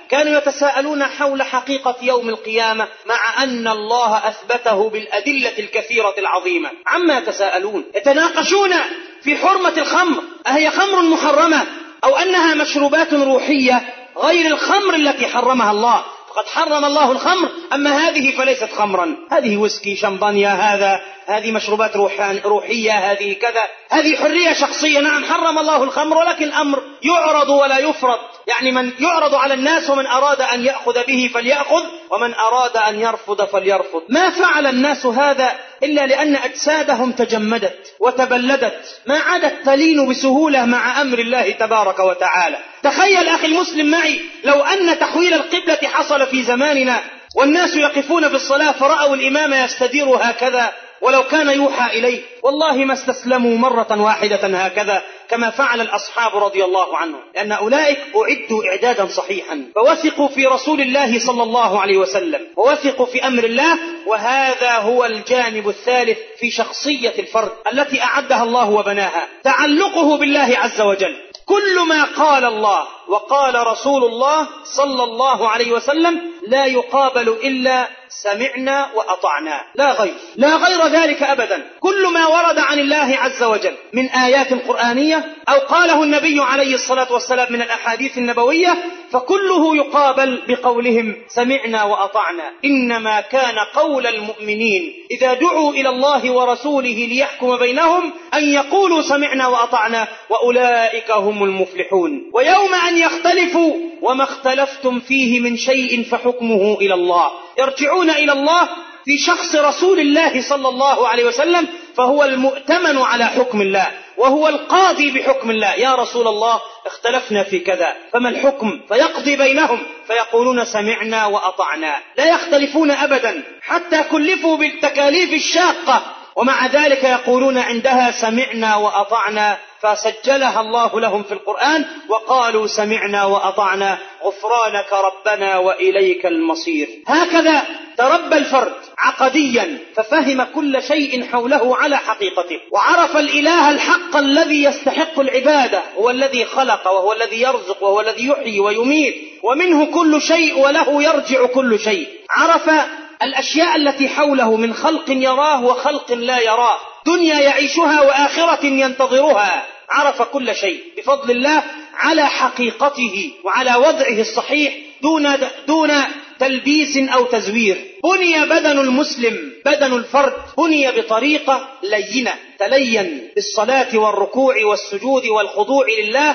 كانوا يتساءلون حول حقيقة يوم القيامة مع أن الله أثبته بالأدلة الكثيرة العظيمة. عما يتساءلون؟ يتناقشون في حرمة الخمر، أهي خمر محرمة أو أنها مشروبات روحية غير الخمر التي حرمها الله؟ قد حرم الله الخمر، أما هذه فليست خمرا، هذه ويسكي شمبانيا، هذا هذه مشروبات روحية، هذه كذا، هذه حرية شخصية. نعم حرم الله الخمر، ولكن الأمر يعرض ولا يفرض، يعني من يعرض على الناس، ومن أراد أن يأخذ به فليأخذ، ومن أراد أن يرفض فليرفض. ما فعل الناس هذا إلا لأن أجسادهم تجمدت وتبلدت، ما عادت تلين بسهولة مع أمر الله تبارك وتعالى. تخيل أخي المسلم معي لو أن تحويل القبلة حصل في زماننا، والناس يقفون في الصلاة فرأوا الإمام يستدير هكذا، ولو كان يوحى إليه والله ما استسلموا مرة واحدة هكذا كما فعل الأصحاب رضي الله عنهم، لأن أولئك أعدوا إعدادا صحيحا، فوثقوا في رسول الله صلى الله عليه وسلم، ووثقوا في أمر الله. وهذا هو الجانب الثالث في شخصية الفرد التي أعدها الله وبناها، تعلقه بالله عز وجل. كل ما قال الله وقال رسول الله صلى الله عليه وسلم لا يقابل إلا سمعنا وأطعنا، لا غير، لا غير ذلك أبدا. كل ما ورد عن الله عز وجل من آيات قرآنية أو قاله النبي عليه الصلاة والسلام من الأحاديث النبوية فكله يقابل بقولهم سمعنا وأطعنا. إنما كان قول المؤمنين إذا دعوا إلى الله ورسوله ليحكم بينهم أن يقولوا سمعنا وأطعنا، وأولئك هم المفلحون. ويوم أن يختلفوا وما اختلفتم فيه من شيء فحكمه إلى الله، يرجعون إلى الله في شخص رسول الله صلى الله عليه وسلم، فهو المؤتمن على حكم الله وهو القاضي بحكم الله. يا رسول الله اختلفنا في كذا فما الحكم؟ فيقضي بينهم فيقولون سمعنا وأطعنا، لا يختلفون أبدا حتى كلفوا بالتكاليف الشاقة، ومع ذلك يقولون عندها سمعنا وأطعنا، فسجلها الله لهم في القرآن وقالوا سمعنا وأطعنا غفرانك ربنا وإليك المصير. هكذا تربى الفرد عقديا، ففهم كل شيء حوله على حقيقته، وعرف الإله الحق الذي يستحق العبادة، هو الذي خلق وهو الذي يرزق وهو الذي يحيي ويميت، ومنه كل شيء وله يرجع كل شيء. عرف الأشياء التي حوله من خلق يراه وخلق لا يراه، دنيا يعيشها وآخرة ينتظرها، عرف كل شيء بفضل الله على حقيقته وعلى وضعه الصحيح دون دون تلبيس أو تزوير. بني بدن المسلم، بدن الفرد بني بطريقة لينة، تلين بالصلاة والركوع والسجود والخضوع لله،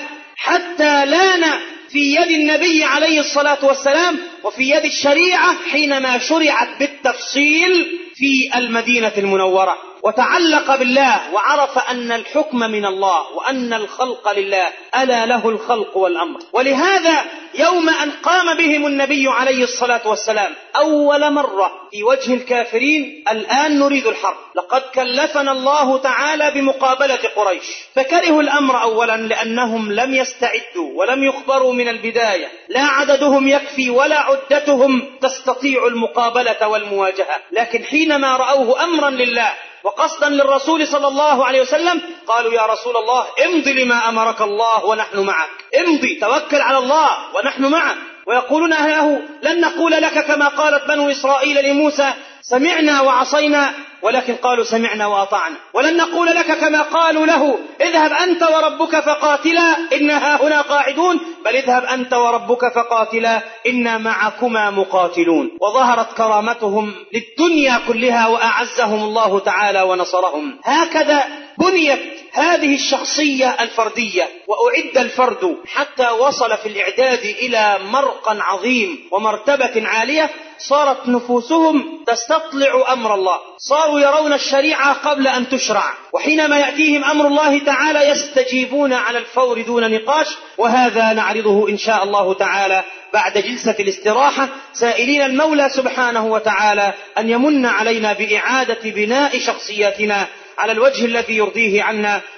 حتى لان في يد النبي عليه الصلاة والسلام وفي يد الشريعة حينما شرعت بالتفصيل في المدينة المنورة، وتعلق بالله وعرف أن الحكم من الله وأن الخلق لله، ألا له الخلق والأمر. ولهذا يوم أن قام بهم النبي عليه الصلاة والسلام أول مرة في وجه الكافرين، الآن نريد الحرب، لقد كلفنا الله تعالى بمقابلة قريش، فكرهوا الأمر أولا لأنهم لم يستعدوا ولم يخبروا من البداية، لا عددهم يكفي ولا عدتهم تستطيع المقابلة والمواجهة، لكن حينما رأوه أمرا لله وقصدا للرسول صلى الله عليه وسلم قالوا يا رسول الله امضي لما أمرك الله ونحن معك، امضي توكل على الله ونحن معك. ويقولون له لن نقول لك كما قالت بنو إسرائيل لموسى سمعنا وعصينا، ولكن قالوا سمعنا وأطعنا. ولن نقول لك كما قالوا له اذهب أنت وربك فقاتلا إنها هنا قاعدون، بل اذهب أنت وربك فقاتلا إنا معكما مقاتلون. وظهرت كرامتهم للدنيا كلها وأعزهم الله تعالى ونصرهم. هكذا بنيت هذه الشخصية الفردية، وأعد الفرد حتى وصل في الإعداد إلى مرقى عظيم ومرتبة عالية، صارت نفوسهم تستطلع أمر الله، صاروا يرون الشريعة قبل أن تشرع، وحينما يأتيهم أمر الله تعالى يستجيبون على الفور دون نقاش. وهذا نعرضه إن شاء الله تعالى بعد جلسة الاستراحة، سائلين المولى سبحانه وتعالى أن يمن علينا بإعادة بناء شخصياتنا على الوجه الذي يرضيه عنا،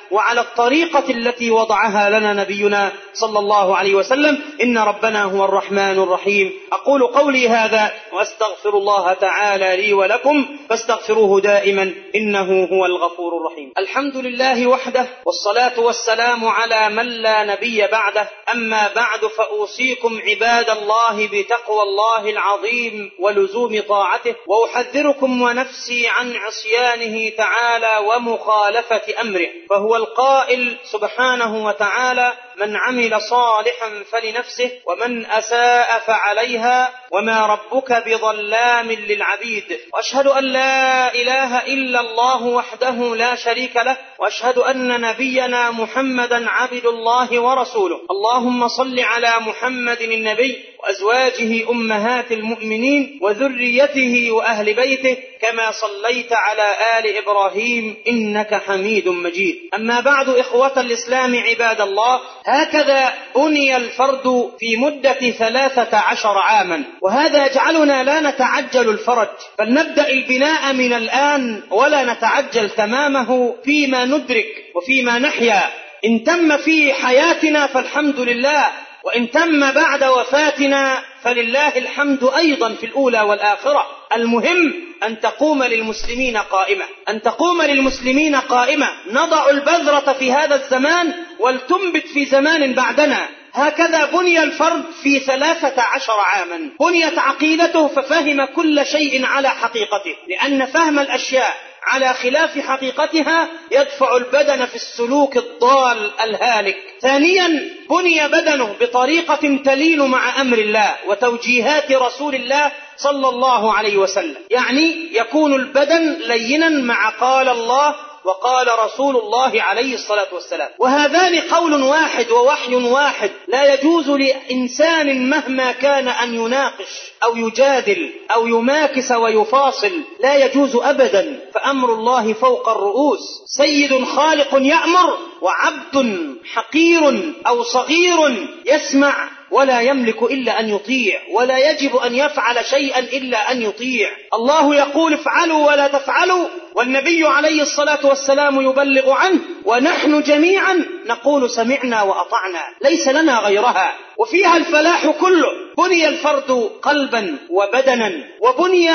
وعلى الطريقة التي وضعها لنا نبينا صلى الله عليه وسلم. إن ربنا هو الرحمن الرحيم. أقول قولي هذا وأستغفر الله تعالى لي ولكم فاستغفروه دائما إنه هو الغفور الرحيم. الحمد لله وحده، والصلاة والسلام على من لا نبي بعده. أما بعد، فأوصيكم عباد الله بتقوى الله العظيم ولزوم طاعته، وأحذركم ونفسي عن عصيانه تعالى ومخالفة أمره، فهو القائل سبحانه وتعالى: من عمل صالحا فلنفسه ومن أساء فعليها وما ربك بظلام للعبيد. وأشهد أن لا إله إلا الله وحده لا شريك له، وأشهد أن نبينا محمدا عبد الله ورسوله. اللهم صل على محمد النبي وأزواجه أمهات المؤمنين وذريته وأهل بيته كما صليت على آل إبراهيم إنك حميد مجيد. أما بعد، إخوة الإسلام عباد الله، هكذا بني الفرد في مدة ثلاثة عشر عاما، وهذا يجعلنا لا نتعجل الفرج، بل نبدأ البناء من الآن ولا نتعجل تمامه فيما ندرك وفيما نحيا. إن تم في حياتنا فالحمد لله، وإن تم بعد وفاتنا فلله الحمد أيضا في الأولى والآخرة. المهم أن تقوم للمسلمين قائمة، أن تقوم للمسلمين قائمة، نضع البذرة في هذا الزمان ولتنبت في زمان بعدنا. هكذا بني الفرد في ثلاثة عشر عاما. بنيت عقيدته ففهم كل شيء على حقيقته، لأن فهم الأشياء على خلاف حقيقتها يدفع البدن في السلوك الضال الهالك. ثانيا، بني بدنه بطريقة تلين مع أمر الله وتوجيهات رسول الله صلى الله عليه وسلم، يعني يكون البدن لينا مع قال الله وقال رسول الله عليه الصلاة والسلام، وهذان قول واحد ووحي واحد. لا يجوز لإنسان مهما كان أن يناقش أو يجادل أو يماكس ويفاصل، لا يجوز أبدا، فأمر الله فوق الرؤوس. سيد خالق يأمر، وعبد حقير أو صغير يسمع ولا يملك إلا أن يطيع، ولا يجب أن يفعل شيئا إلا أن يطيع. الله يقول افعلوا ولا تفعلوا، والنبي عليه الصلاة والسلام يبلغ عنه، ونحن جميعا نقول سمعنا وأطعنا، ليس لنا غيرها، وفيها الفلاح كله. بني الفرد قلبا وبدنا، وبني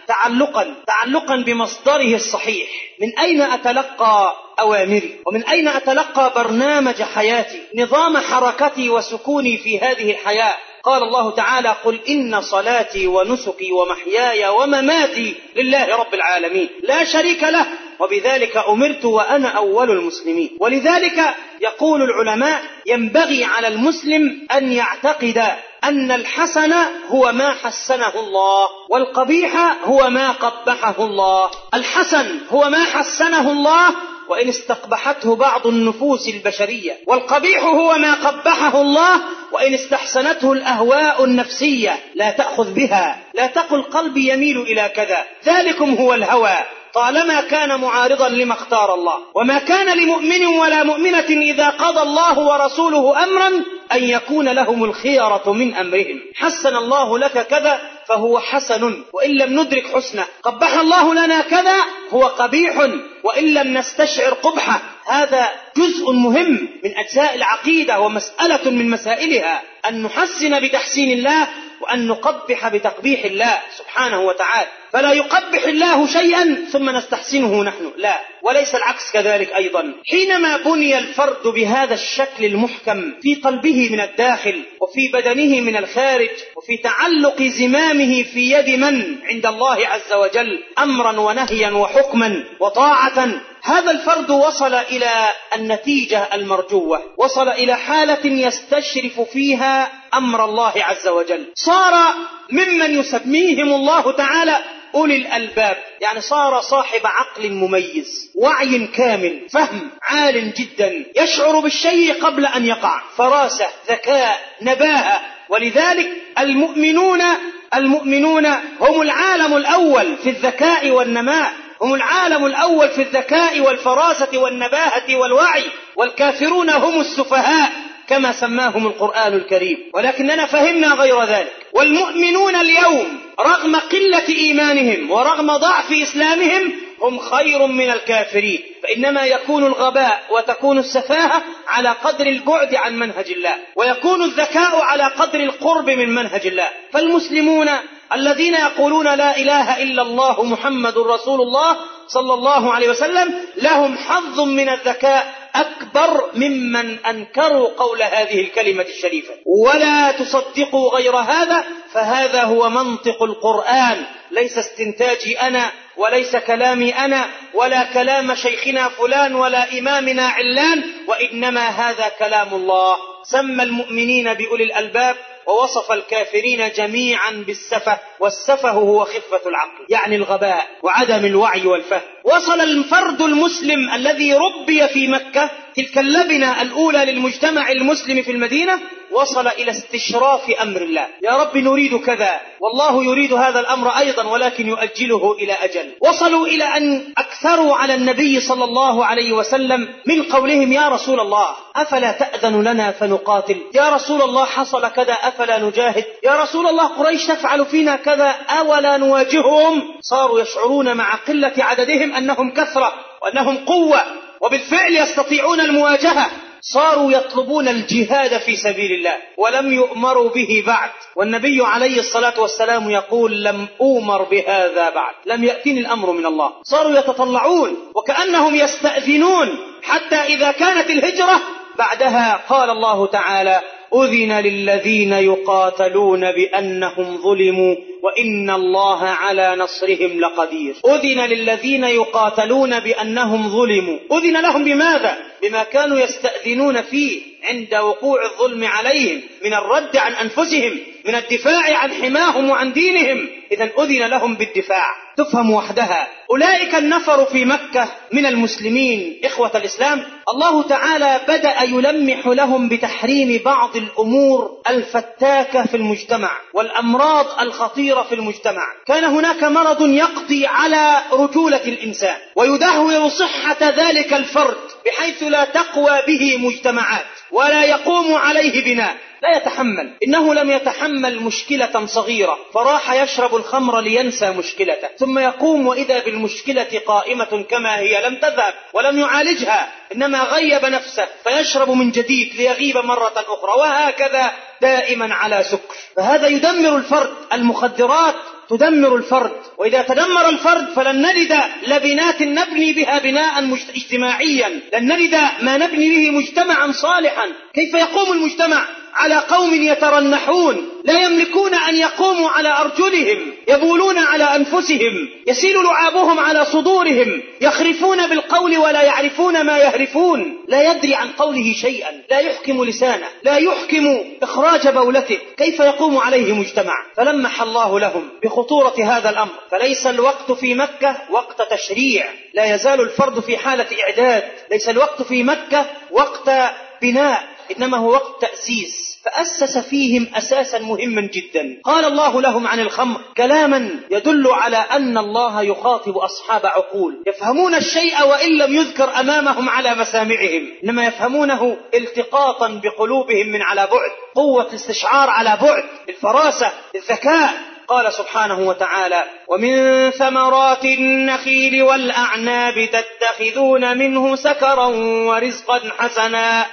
تعلقا تعلقا بمصدره الصحيح. من أين أتلقى أوامري؟ ومن أين أتلقى برنامج حياتي، نظام حركتي وسكوني في هذه الحياة؟ قال الله تعالى: قل إن صلاتي ونسكي ومحياي ومماتي لله رب العالمين لا شريك له وبذلك أمرت وأنا أول المسلمين. ولذلك يقول العلماء: ينبغي على المسلم أن يعتقد أن الحسن هو ما حسنه الله، والقبيح هو ما قبحه الله. الحسن هو ما حسنه الله وإن استقبحته بعض النفوس البشرية، والقبيح هو ما قبحه الله وإن استحسنته الأهواء النفسية. لا تأخذ بها، لا تقل قلبي يميل إلى كذا، ذلكم هو الهوى طالما كان معارضا لما اختار الله. وما كان لمؤمن ولا مؤمنة إذا قضى الله ورسوله أمرا أن يكون لهم الخيرة من أمرهم. حسن الله لك كذا فهو حسن وإن لم ندرك حسنه، قبح الله لنا كذا هو قبيح وإن لم نستشعر قبحه. هذا جزء مهم من أجزاء العقيدة ومسألة من مسائلها، أن نحسن بتحسين الله وأن نقبح بتقبيح الله سبحانه وتعالى. فلا يقبح الله شيئا ثم نستحسنه نحن، لا، وليس العكس كذلك أيضا. حينما بني الفرد بهذا الشكل المحكم في قلبه من الداخل وفي بدنه من الخارج وفي تعلق زمامه في يد من عند الله عز وجل أمرا ونهيا وحكما وطاعة، هذا الفرد وصل إلى النتيجة المرجوة، وصل إلى حالة يستشرف فيها أمر الله عز وجل. صار ممن يسميهم الله تعالى أولي الألباب، يعني صار صاحب عقل مميز، وعي كامل، فهم عال جدا، يشعر بالشيء قبل أن يقع، فراسة، ذكاء، نباهة. ولذلك المؤمنون المؤمنون هم العالم الأول في الذكاء والنماء، هم العالم الأول في الذكاء والفراسة والنباهة والوعي، والكافرون هم السفهاء كما سماهم القرآن الكريم. ولكننا فهمنا غير ذلك. والمؤمنون اليوم رغم قلة إيمانهم ورغم ضعف إسلامهم هم خير من الكافرين. فإنما يكون الغباء وتكون السفاهة على قدر البعد عن منهج الله، ويكون الذكاء على قدر القرب من منهج الله. فالمسلمون الذين يقولون لا إله إلا الله محمد رسول الله صلى الله عليه وسلم لهم حظ من الذكاء أكبر ممن أنكروا قول هذه الكلمة الشريفة. ولا تصدقوا غير هذا، فهذا هو منطق القرآن، ليس استنتاجي أنا، وليس كلامي أنا، ولا كلام شيخنا فلان، ولا إمامنا علان، وإنما هذا كلام الله. سمى المؤمنين بأولي الألباب، ووصف الكافرين جميعا بالسفه، والسفه هو خفة العقل، يعني الغباء وعدم الوعي والفهم. وصل الفرد المسلم الذي ربي في مكة، تلك اللبنة الأولى للمجتمع المسلم في المدينة، وصل إلى استشراف أمر الله. يا رب نريد كذا، والله يريد هذا الأمر أيضا ولكن يؤجله إلى أجل. وصلوا إلى أن أكثروا على النبي صلى الله عليه وسلم من قولهم يا رسول الله أفلا تأذن لنا فنقاتل، يا رسول الله حصل كذا أفلا نجاهد، يا رسول الله قريش تفعل فينا كذا أولا نواجههم. صاروا يشعرون مع قلة عددهم أنهم كثرة وأنهم قوة، وبالفعل يستطيعون المواجهة. صاروا يطلبون الجهاد في سبيل الله ولم يؤمروا به بعد، والنبي عليه الصلاة والسلام يقول لم أؤمر بهذا بعد، لم يأتني الأمر من الله. صاروا يتطلعون وكأنهم يستأذنون، حتى إذا كانت الهجرة بعدها قال الله تعالى أذن للذين يقاتلون بأنهم ظلموا وإن الله على نصرهم لقدير. أذن للذين يقاتلون بأنهم ظلموا، أذن لهم بماذا؟ بما كانوا يستأذنون فيه عند وقوع الظلم عليهم، من الرد عن أنفسهم، من الدفاع عن حماهم وعن دينهم. إذن أذن لهم بالدفاع. تفهم وحدها أولئك النفر في مكة من المسلمين إخوة الإسلام، الله تعالى بدأ يلمح لهم بتحريم بعض الأمور الفتاكة في المجتمع والأمراض الخطيرة في المجتمع. كان هناك مرض يقضي على رجولة الإنسان ويدهور صحة ذلك الفرد بحيث لا تقوى به مجتمعات ولا يقوم عليه بناء، لا يتحمل. إنه لم يتحمل مشكلة صغيرة فراح يشرب الخمر لينسى مشكلته، ثم يقوم وإذا بالمشكلة قائمة كما هي لم تذهب ولم يعالجها، إنما غيب نفسه فيشرب من جديد ليغيب مرة أخرى، وهكذا دائما على سكر. فهذا يدمر الفرد. المخدرات تدمر الفرد، وإذا تدمر الفرد فلن نجد لبنات نبني بها بناء اجتماعيا، لن نجد ما نبني به مجتمعا صالحا. كيف يقوم المجتمع على قوم يترنحون لا يملكون أن يقوموا على أرجلهم، يبولون على أنفسهم، يسيل لعابهم على صدورهم، يخرفون بالقول ولا يعرفون ما يهرفون، لا يدري عن قوله شيئا، لا يحكم لسانه، لا يحكم إخراج بولته. كيف يقوم عليه مجتمع؟ فلمح الله لهم بخطورة هذا الأمر. فليس الوقت في مكة وقت تشريع، لا يزال الفرد في حالة إعداد. ليس الوقت في مكة وقت بناء، إنما هو وقت تأسيس. فأسس فيهم أساسا مهما جدا. قال الله لهم عن الخمر كلاما يدل على أن الله يخاطب أصحاب عقول يفهمون الشيء وإن لم يذكر أمامهم على مسامعهم، إنما يفهمونه التقاطا بقلوبهم من على بعد، قوة الاستشعار على بعد، الفراسة، الذكاء. قال سبحانه وتعالى ومن ثمرات النخيل والأعناب تتخذون منه سكرا ورزقا حسنا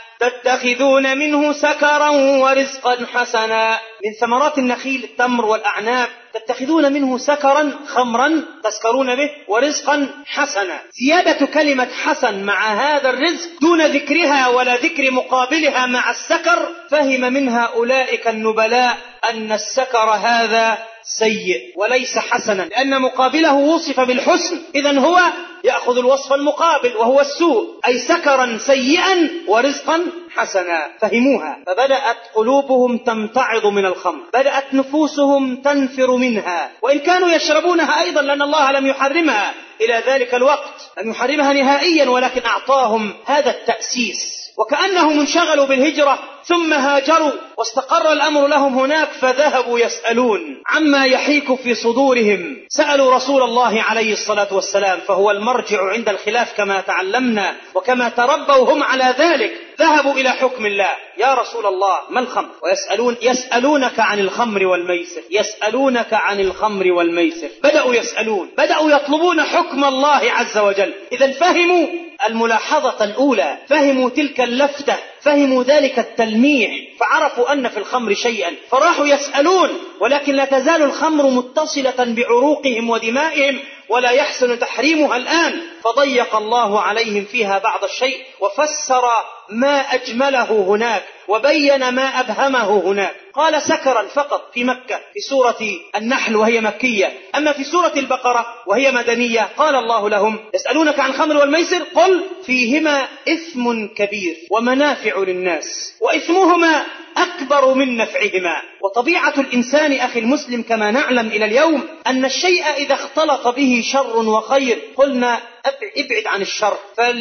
تتخذون منه سكرا ورزقا حسنا. من ثمرات النخيل التمر والأعناب، تتخذون منه سكرا خمرا تسكرون به، ورزقا حسنا. زيادة كلمة حسن مع هذا الرزق دون ذكرها ولا ذكر مقابلها مع السكر، فهم منها أولئك النبلاء أن السكر هذا سيء وليس حسنا، لأن مقابله وصف بالحسن، إذن هو يأخذ الوصف المقابل وهو السوء، أي سكرا سيئا ورزقا حسنا. فهموها، فبدأت قلوبهم تمتعض من الخمر، بدأت نفوسهم تنفر منها، وإن كانوا يشربونها أيضا لأن الله لم يحرمها إلى ذلك الوقت، لم يحرمها نهائيا، ولكن أعطاهم هذا التأسيس. وكأنهم انشغلوا بالهجرة ثم هاجروا واستقر الأمر لهم هناك، فذهبوا يسألون عما يحيك في صدورهم. سألوا رسول الله عليه الصلاة والسلام، فهو المرجع عند الخلاف كما تعلمنا وكما تربوا هم على ذلك. ذهبوا إلى حكم الله: يا رسول الله ما الخمر؟ ويسألون يسألونك عن الخمر والميسر، يسألونك عن الخمر والميسر. بدأوا يسألون، بدأوا يطلبون حكم الله عز وجل. إذن فهموا الملاحظة الأولى، فهموا تلك اللفتة، فهموا ذلك التلميح، فعرفوا أن في الخمر شيئا، فراحوا يسألون. ولكن لا تزال الخمر متصلة بعروقهم ودمائهم ولا يحسن تحريمها الآن، فضيق الله عليهم فيها بعض الشيء وفسر ما أجمله هناك وبين ما أبهمه هناك. قال سكرا فقط في مكة في سورة النحل وهي مكية، أما في سورة البقرة وهي مدنية قال الله لهم: يسألونك عن الخمر والميسر قل فيهما إثم كبير ومنافع للناس وإثمهما أكبر من نفعهما. وطبيعة الإنسان أخي المسلم كما نعلم إلى اليوم أن الشيء إذا اختلط به شر وخير قلنا ابعد عن الشر،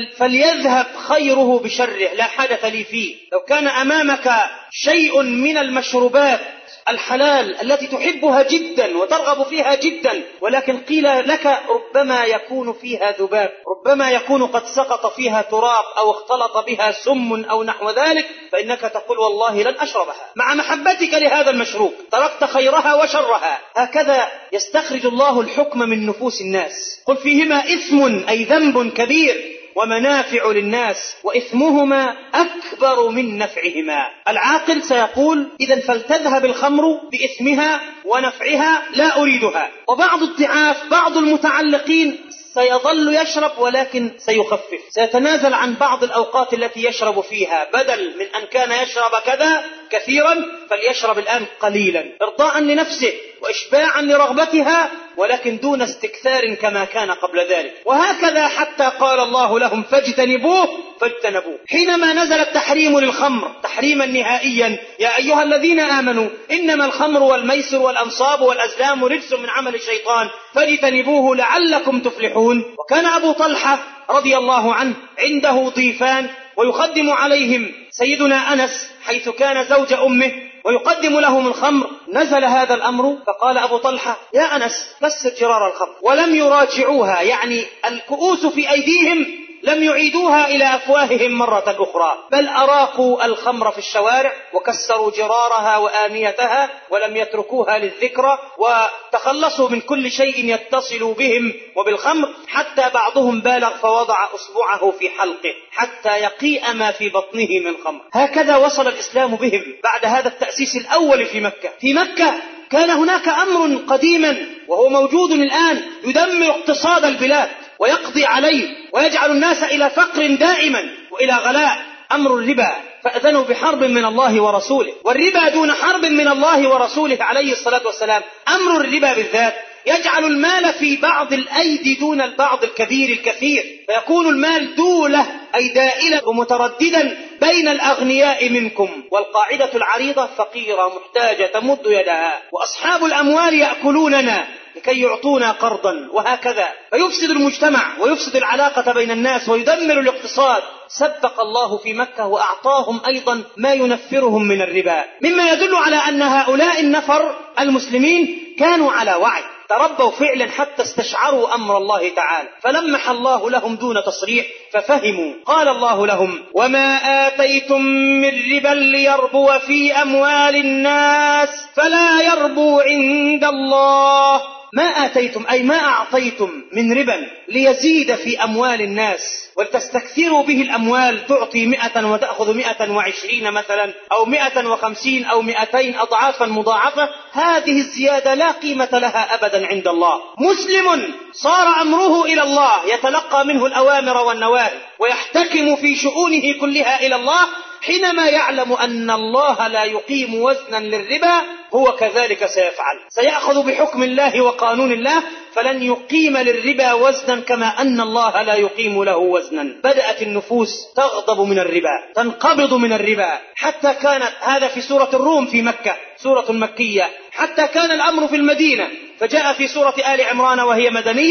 فليذهب خيره بشره، لا حاجة لي فيه. لو كان أمامك شيء من المشروبات الحلال التي تحبها جدا وترغب فيها جدا، ولكن قيل لك ربما يكون فيها ذباب، ربما يكون قد سقط فيها تراب أو اختلط بها سم أو نحو ذلك، فإنك تقول والله لن أشربها مع محبتك لهذا المشروب، تركت خيرها وشرها. هكذا يستخرج الله الحكم من نفوس الناس. قل فيهما إثم أي ذنب كبير ومنافع للناس وإثمهما أكبر من نفعهما. العاقل سيقول إذن فلتذهب الخمر بإثمها ونفعها، لا أريدها. وبعض الضعاف بعض المتعلقين سيظل يشرب ولكن سيخفف، سيتنازل عن بعض الأوقات التي يشرب فيها، بدل من أن كان يشرب كذا كثيرا فليشرب الآن قليلا إرضاء لنفسه وإشباعا لرغبتها، ولكن دون استكثار كما كان قبل ذلك. وهكذا حتى قال الله لهم فاجتنبوه فاجتنبوه. حينما نزل التحريم للخمر تحريما نهائيا: يا أيها الذين آمنوا إنما الخمر والميسر والأنصاب والأزلام رجس من عمل الشيطان فاجتنبوه لعلكم تفلحون. وكان أبو طلحة رضي الله عنه عنده ضيفان ويقدم عليهم سيدنا أنس حيث كان زوج أمه ويقدم لهم الخمر. نزل هذا الأمر فقال أبو طلحة: يا أنس كسر جرار الخمر. ولم يراجعوها، يعني الكؤوس في أيديهم لم يعيدوها إلى أفواههم مرة أخرى، بل أراقوا الخمر في الشوارع وكسروا جرارها وآنيتها ولم يتركوها للذكرى، وتخلصوا من كل شيء يتصل بهم وبالخمر، حتى بعضهم بالغ فوضع أصبعه في حلقه حتى يقيء ما في بطنه من خمر. هكذا وصل الإسلام بهم بعد هذا التأسيس الأول في مكة. في مكة كان هناك أمر قديما وهو موجود الآن يدمر اقتصاد البلاد ويقضي عليه ويجعل الناس إلى فقر دائما وإلى غلاء، أمر الربا. فأذنوا بحرب من الله ورسوله، والربا دون حرب من الله ورسوله عليه الصلاة والسلام. أمر الربا بالذات يجعل المال في بعض الأيدي دون البعض الكبير الكثير، فيكون المال دولة أي دائلة ومترددا بين الأغنياء منكم، والقاعدة العريضة: فقيرة محتاجة تمد يدها، وأصحاب الأموال يأكلوننا لكي يعطونا قرضا، وهكذا فيفسد المجتمع ويفسد العلاقة بين الناس ويدمر الاقتصاد. سبق الله في مكة وأعطاهم أيضا ما ينفرهم من الربا، مما يدل على أن هؤلاء النفر المسلمين كانوا على وعي، تربوا فعلا حتى استشعروا أمر الله تعالى، فلمح الله لهم دون تصريح ففهموا. قال الله لهم: وما آتيتم من ربا ليربو في أموال الناس فلا يربو عند الله. ما آتيتم أي ما أعطيتم من ربا ليزيد في أموال الناس ولتستكثروا به الأموال، تعطي مئة وتأخذ مئة وعشرين مثلا أو مئة وخمسين أو مئتين أضعافا مضاعفة، هذه الزيادة لا قيمة لها أبدا عند الله. مسلم صار أمره إلى الله يتلقى منه الأوامر والنواهي ويحتكم في شؤونه كلها إلى الله، حينما يعلم أن الله لا يقيم وزنا للربا هو كذلك سيفعل، سيأخذ بحكم الله وقانون الله، فلن يقيم للربا وزنا كما أن الله لا يقيم له وزنا. بدأت النفوس تغضب من الربا، تنقبض من الربا، حتى كانت هذا في سورة الروم في مكة، سورة مكية، حتى كان الأمر في المدينة، فجاء في سورة آل عمران وهي مدنية: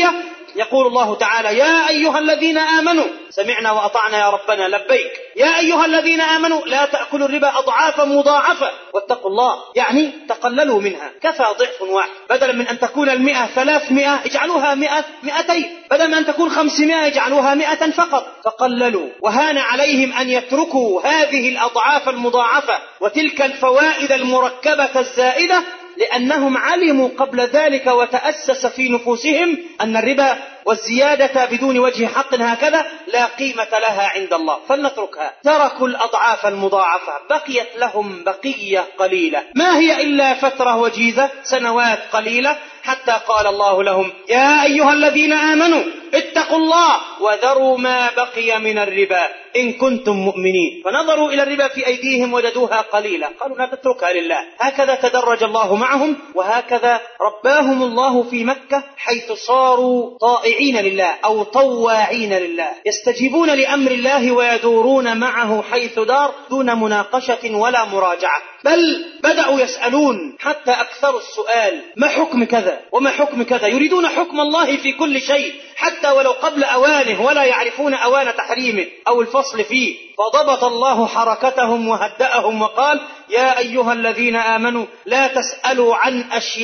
يقول الله تعالى: يا أيها الذين آمنوا سمعنا وأطعنا يا ربنا لبيك. يا أيها الذين آمنوا لا تأكلوا الربا أضعافا مضاعفة واتقوا الله، يعني تقللوا منها، كفى ضعف واحد، بدلا من أن تكون المئة ثلاثمائة اجعلوها مئة مئتين، بدلا من أن تكون خمسمائة اجعلوها مئة فقط، فقللوا. وهان عليهم أن يتركوا هذه الأضعاف المضاعفة وتلك الفوائد المركبة الزائدة، لأنهم علموا قبل ذلك وتأسس في نفوسهم أن الربا والزيادة بدون وجه حق هكذا لا قيمة لها عند الله، فلنتركها. تركوا الأضعاف المضاعفة، بقيت لهم بقية قليلة، ما هي إلا فترة وجيزة، سنوات قليلة، حتى قال الله لهم: يا أيها الذين آمنوا اتقوا الله وذروا ما بقي من الربا إن كنتم مؤمنين. فنظروا إلى الربا في أيديهم وجدوها قليلة، قالوا لا تتركها لله. هكذا تدرج الله معهم، وهكذا رباهم الله في مكة، حيث صاروا طائعين لله أو طواعين لله، يستجيبون لأمر الله ويدورون معه حيث دار دون مناقشة ولا مراجعة، بل بدأوا يسألون حتى أكثر السؤال: ما حكم كذا وما حكم كذا؟ يريدون حكم الله في كل شيء حتى ولو قبل أوانه، ولا يعرفون أوان تحريمه أو الفصل فيه. فضبط الله حركتهم وهدأهم وقال: يا أيها الذين آمنوا لا تسألوا عن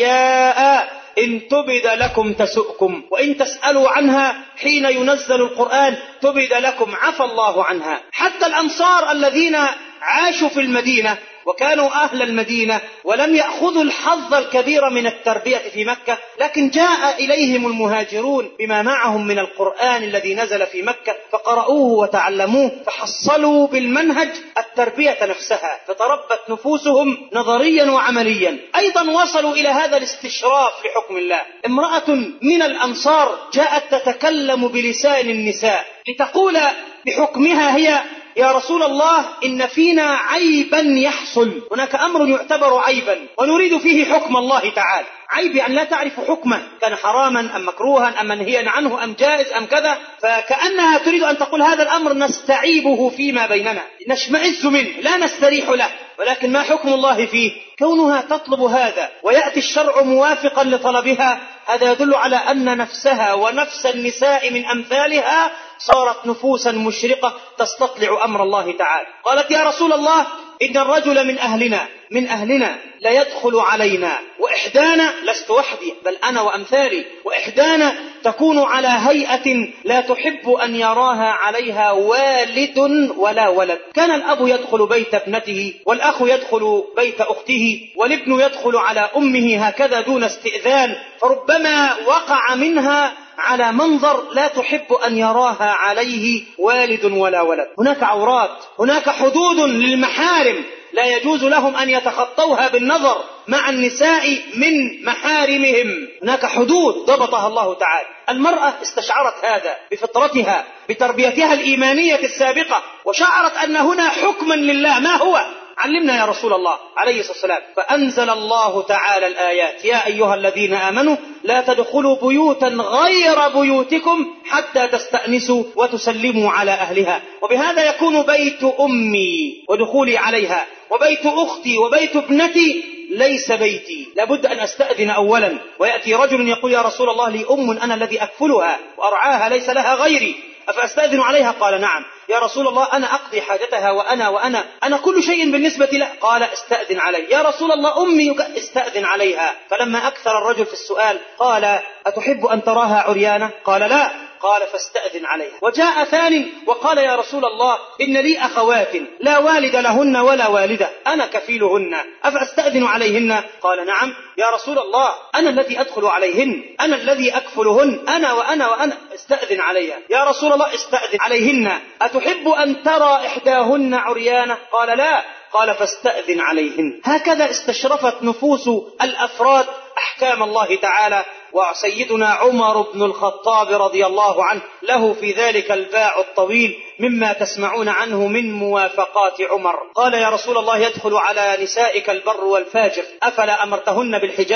أشياء إن تبد لكم تسؤكم، وإن تسألوا عنها حين ينزل القرآن تبد لكم عفى الله عنها. حتى الأنصار الذين عاشوا في المدينة وكانوا أهل المدينة ولم يأخذوا الحظ الكبير من التربية في مكة، لكن جاء إليهم المهاجرون بما معهم من القرآن الذي نزل في مكة، فقرأوه وتعلموه، فحصلوا بالمنهج التربية نفسها، فتربت نفوسهم نظريا وعمليا. أيضا وصلوا إلى هذا الاستشراف لحكم الله. امرأة من الأنصار جاءت تتكلم بلسان النساء لتقول بحكمها هي: يا رسول الله، إن فينا عيبا يحصل، هناك أمر يعتبر عيبا ونريد فيه حكم الله تعالى. عيب يعني لا تعرف حكمه، كان حراما أم مكروها أم منهيا عنه أم جائز أم كذا، فكأنها تريد أن تقول هذا الأمر نستعيبه فيما بيننا، نشمئز منه، لا نستريح له، ولكن ما حكم الله فيه؟ كونها تطلب هذا ويأتي الشرع موافقا لطلبها، هذا يدل على أن نفسها ونفس النساء من أمثالها صارت نفوسا مشرقة تستطلع أمر الله تعالى. قالت: يا رسول الله، إن الرجل من أهلنا من أهلنا لا يدخل علينا، وإحدانا، لست وحدي بل أنا وأمثالي، وإحدانا تكون على هيئة لا تحب أن يراها عليها والد ولا ولد. كان الأب يدخل بيت ابنته، والأخ يدخل بيت أخته، والابن يدخل على أمه هكذا دون استئذان، فربما وقع منها على منظر لا تحب أن يراها عليه والد ولا ولد. هناك عورات، هناك حدود للمحارم لا يجوز لهم أن يتخطوها بالنظر مع النساء من محارمهم، هناك حدود ضبطها الله تعالى. المرأة استشعرت هذا بفطرتها بتربيتها الإيمانية السابقة، وشعرت أن هنا حكما لله. ما هو؟ علمنا يا رسول الله عليه الصلاة والسلام. فأنزل الله تعالى الآيات: يا أيها الذين آمنوا لا تدخلوا بيوتا غير بيوتكم حتى تستأنسوا وتسلموا على أهلها. وبهذا يكون بيت أمي ودخولي عليها، وبيت أختي وبيت ابنتي ليس بيتي، لابد أن أستأذن أولا. ويأتي رجل يقول: يا رسول الله، لي أم أنا الذي أكفلها وأرعاها ليس لها غيري، أفأستأذن عليها؟ قال: نعم. يا رسول الله، أنا أقضي حاجتها وأنا وأنا أنا كل شيء بالنسبة له. قال: استأذن علي. يا رسول الله، أمي، استأذن عليها. فلما أكثر الرجل في السؤال قال: أتحب أن تراها عريانة؟ قال: لا. قال: فاستأذن عليها. وجاء ثاني وقال: يا رسول الله، إن لي أخوات لا والد لهن ولا والدة، أنا كفيلهن، أفأستأذن عليهن؟ قال: نعم. يا رسول الله، أنا الذي أدخل عليهن، أنا الذي أكفلهن، أنا وأنا وأنا، استأذن عليها. يا رسول الله، استأذن عليهن. أتحب أن ترى إحداهن عريانة؟ قال: لا. قال: فاستأذن عليهن. هكذا استشرفت نفوس الأفراد أحكام الله تعالى. وسيدنا عمر بن الخطاب رضي الله عنه له في ذلك الباع الطويل مما تسمعون عنه من موافقات عمر. قال: يا رسول الله، يدخل على نسائك البر والفاجر، أفلا أمرتهن بالحجاب؟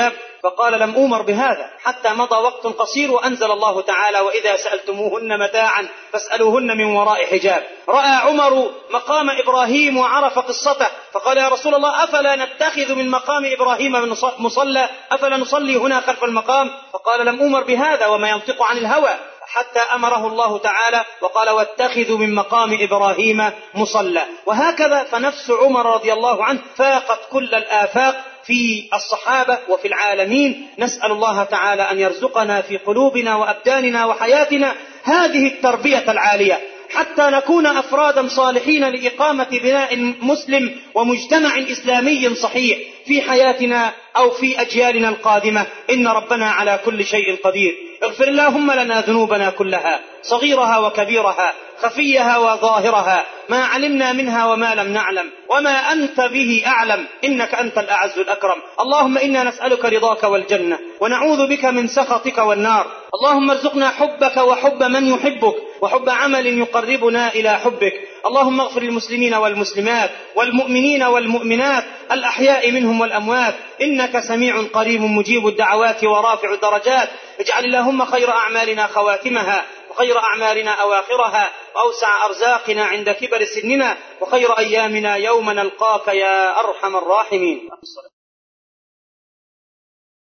فقال لم أمر بهذا حتى مضى وقت قصير وأنزل الله تعالى وإذا سألتموهن متاعا فاسألوهن من وراء حجاب. رأى عمر مقام إبراهيم وعرف قصته فقال يا رسول الله أفلا نتخذ من مقام إبراهيم من مصلى، أفلا نصلي هنا خلف المقام؟ فقال لم أمر بهذا وما ينطق عن الهوى، حتى أمره الله تعالى وقال واتخذوا من مقام إبراهيم مصلى. وهكذا فنفس عمر رضي الله عنه فاقت كل الآفاق في الصحابة وفي العالمين. نسأل الله تعالى أن يرزقنا في قلوبنا وأبداننا وحياتنا هذه التربية العالية حتى نكون أفرادا صالحين لإقامة بناء مسلم ومجتمع إسلامي صحيح في حياتنا أو في أجيالنا القادمة. إن ربنا على كل شيء قدير. اغفر اللهم لنا ذنوبنا كلها صغيرها وكبيرها خفيها وظاهرها ما علمنا منها وما لم نعلم وما أنت به أعلم إنك أنت الأعز الأكرم. اللهم إنا نسألك رضاك والجنة ونعوذ بك من سخطك والنار. اللهم ارزقنا حبك وحب من يحبك وحب عمل يقربنا إلى حبك. اللهم اغفر للمسلمين والمسلمات والمؤمنين والمؤمنات الأحياء منهم والأموات إنك سميع قريب مجيب الدعوات ورافع الدرجات. اجعل اللهم خير أعمالنا خواتمها وخير أعمالنا أواخرها وأوسع أرزاقنا عند كبر سننا وخير أيامنا يوم نلقاك يا أرحم الراحمين.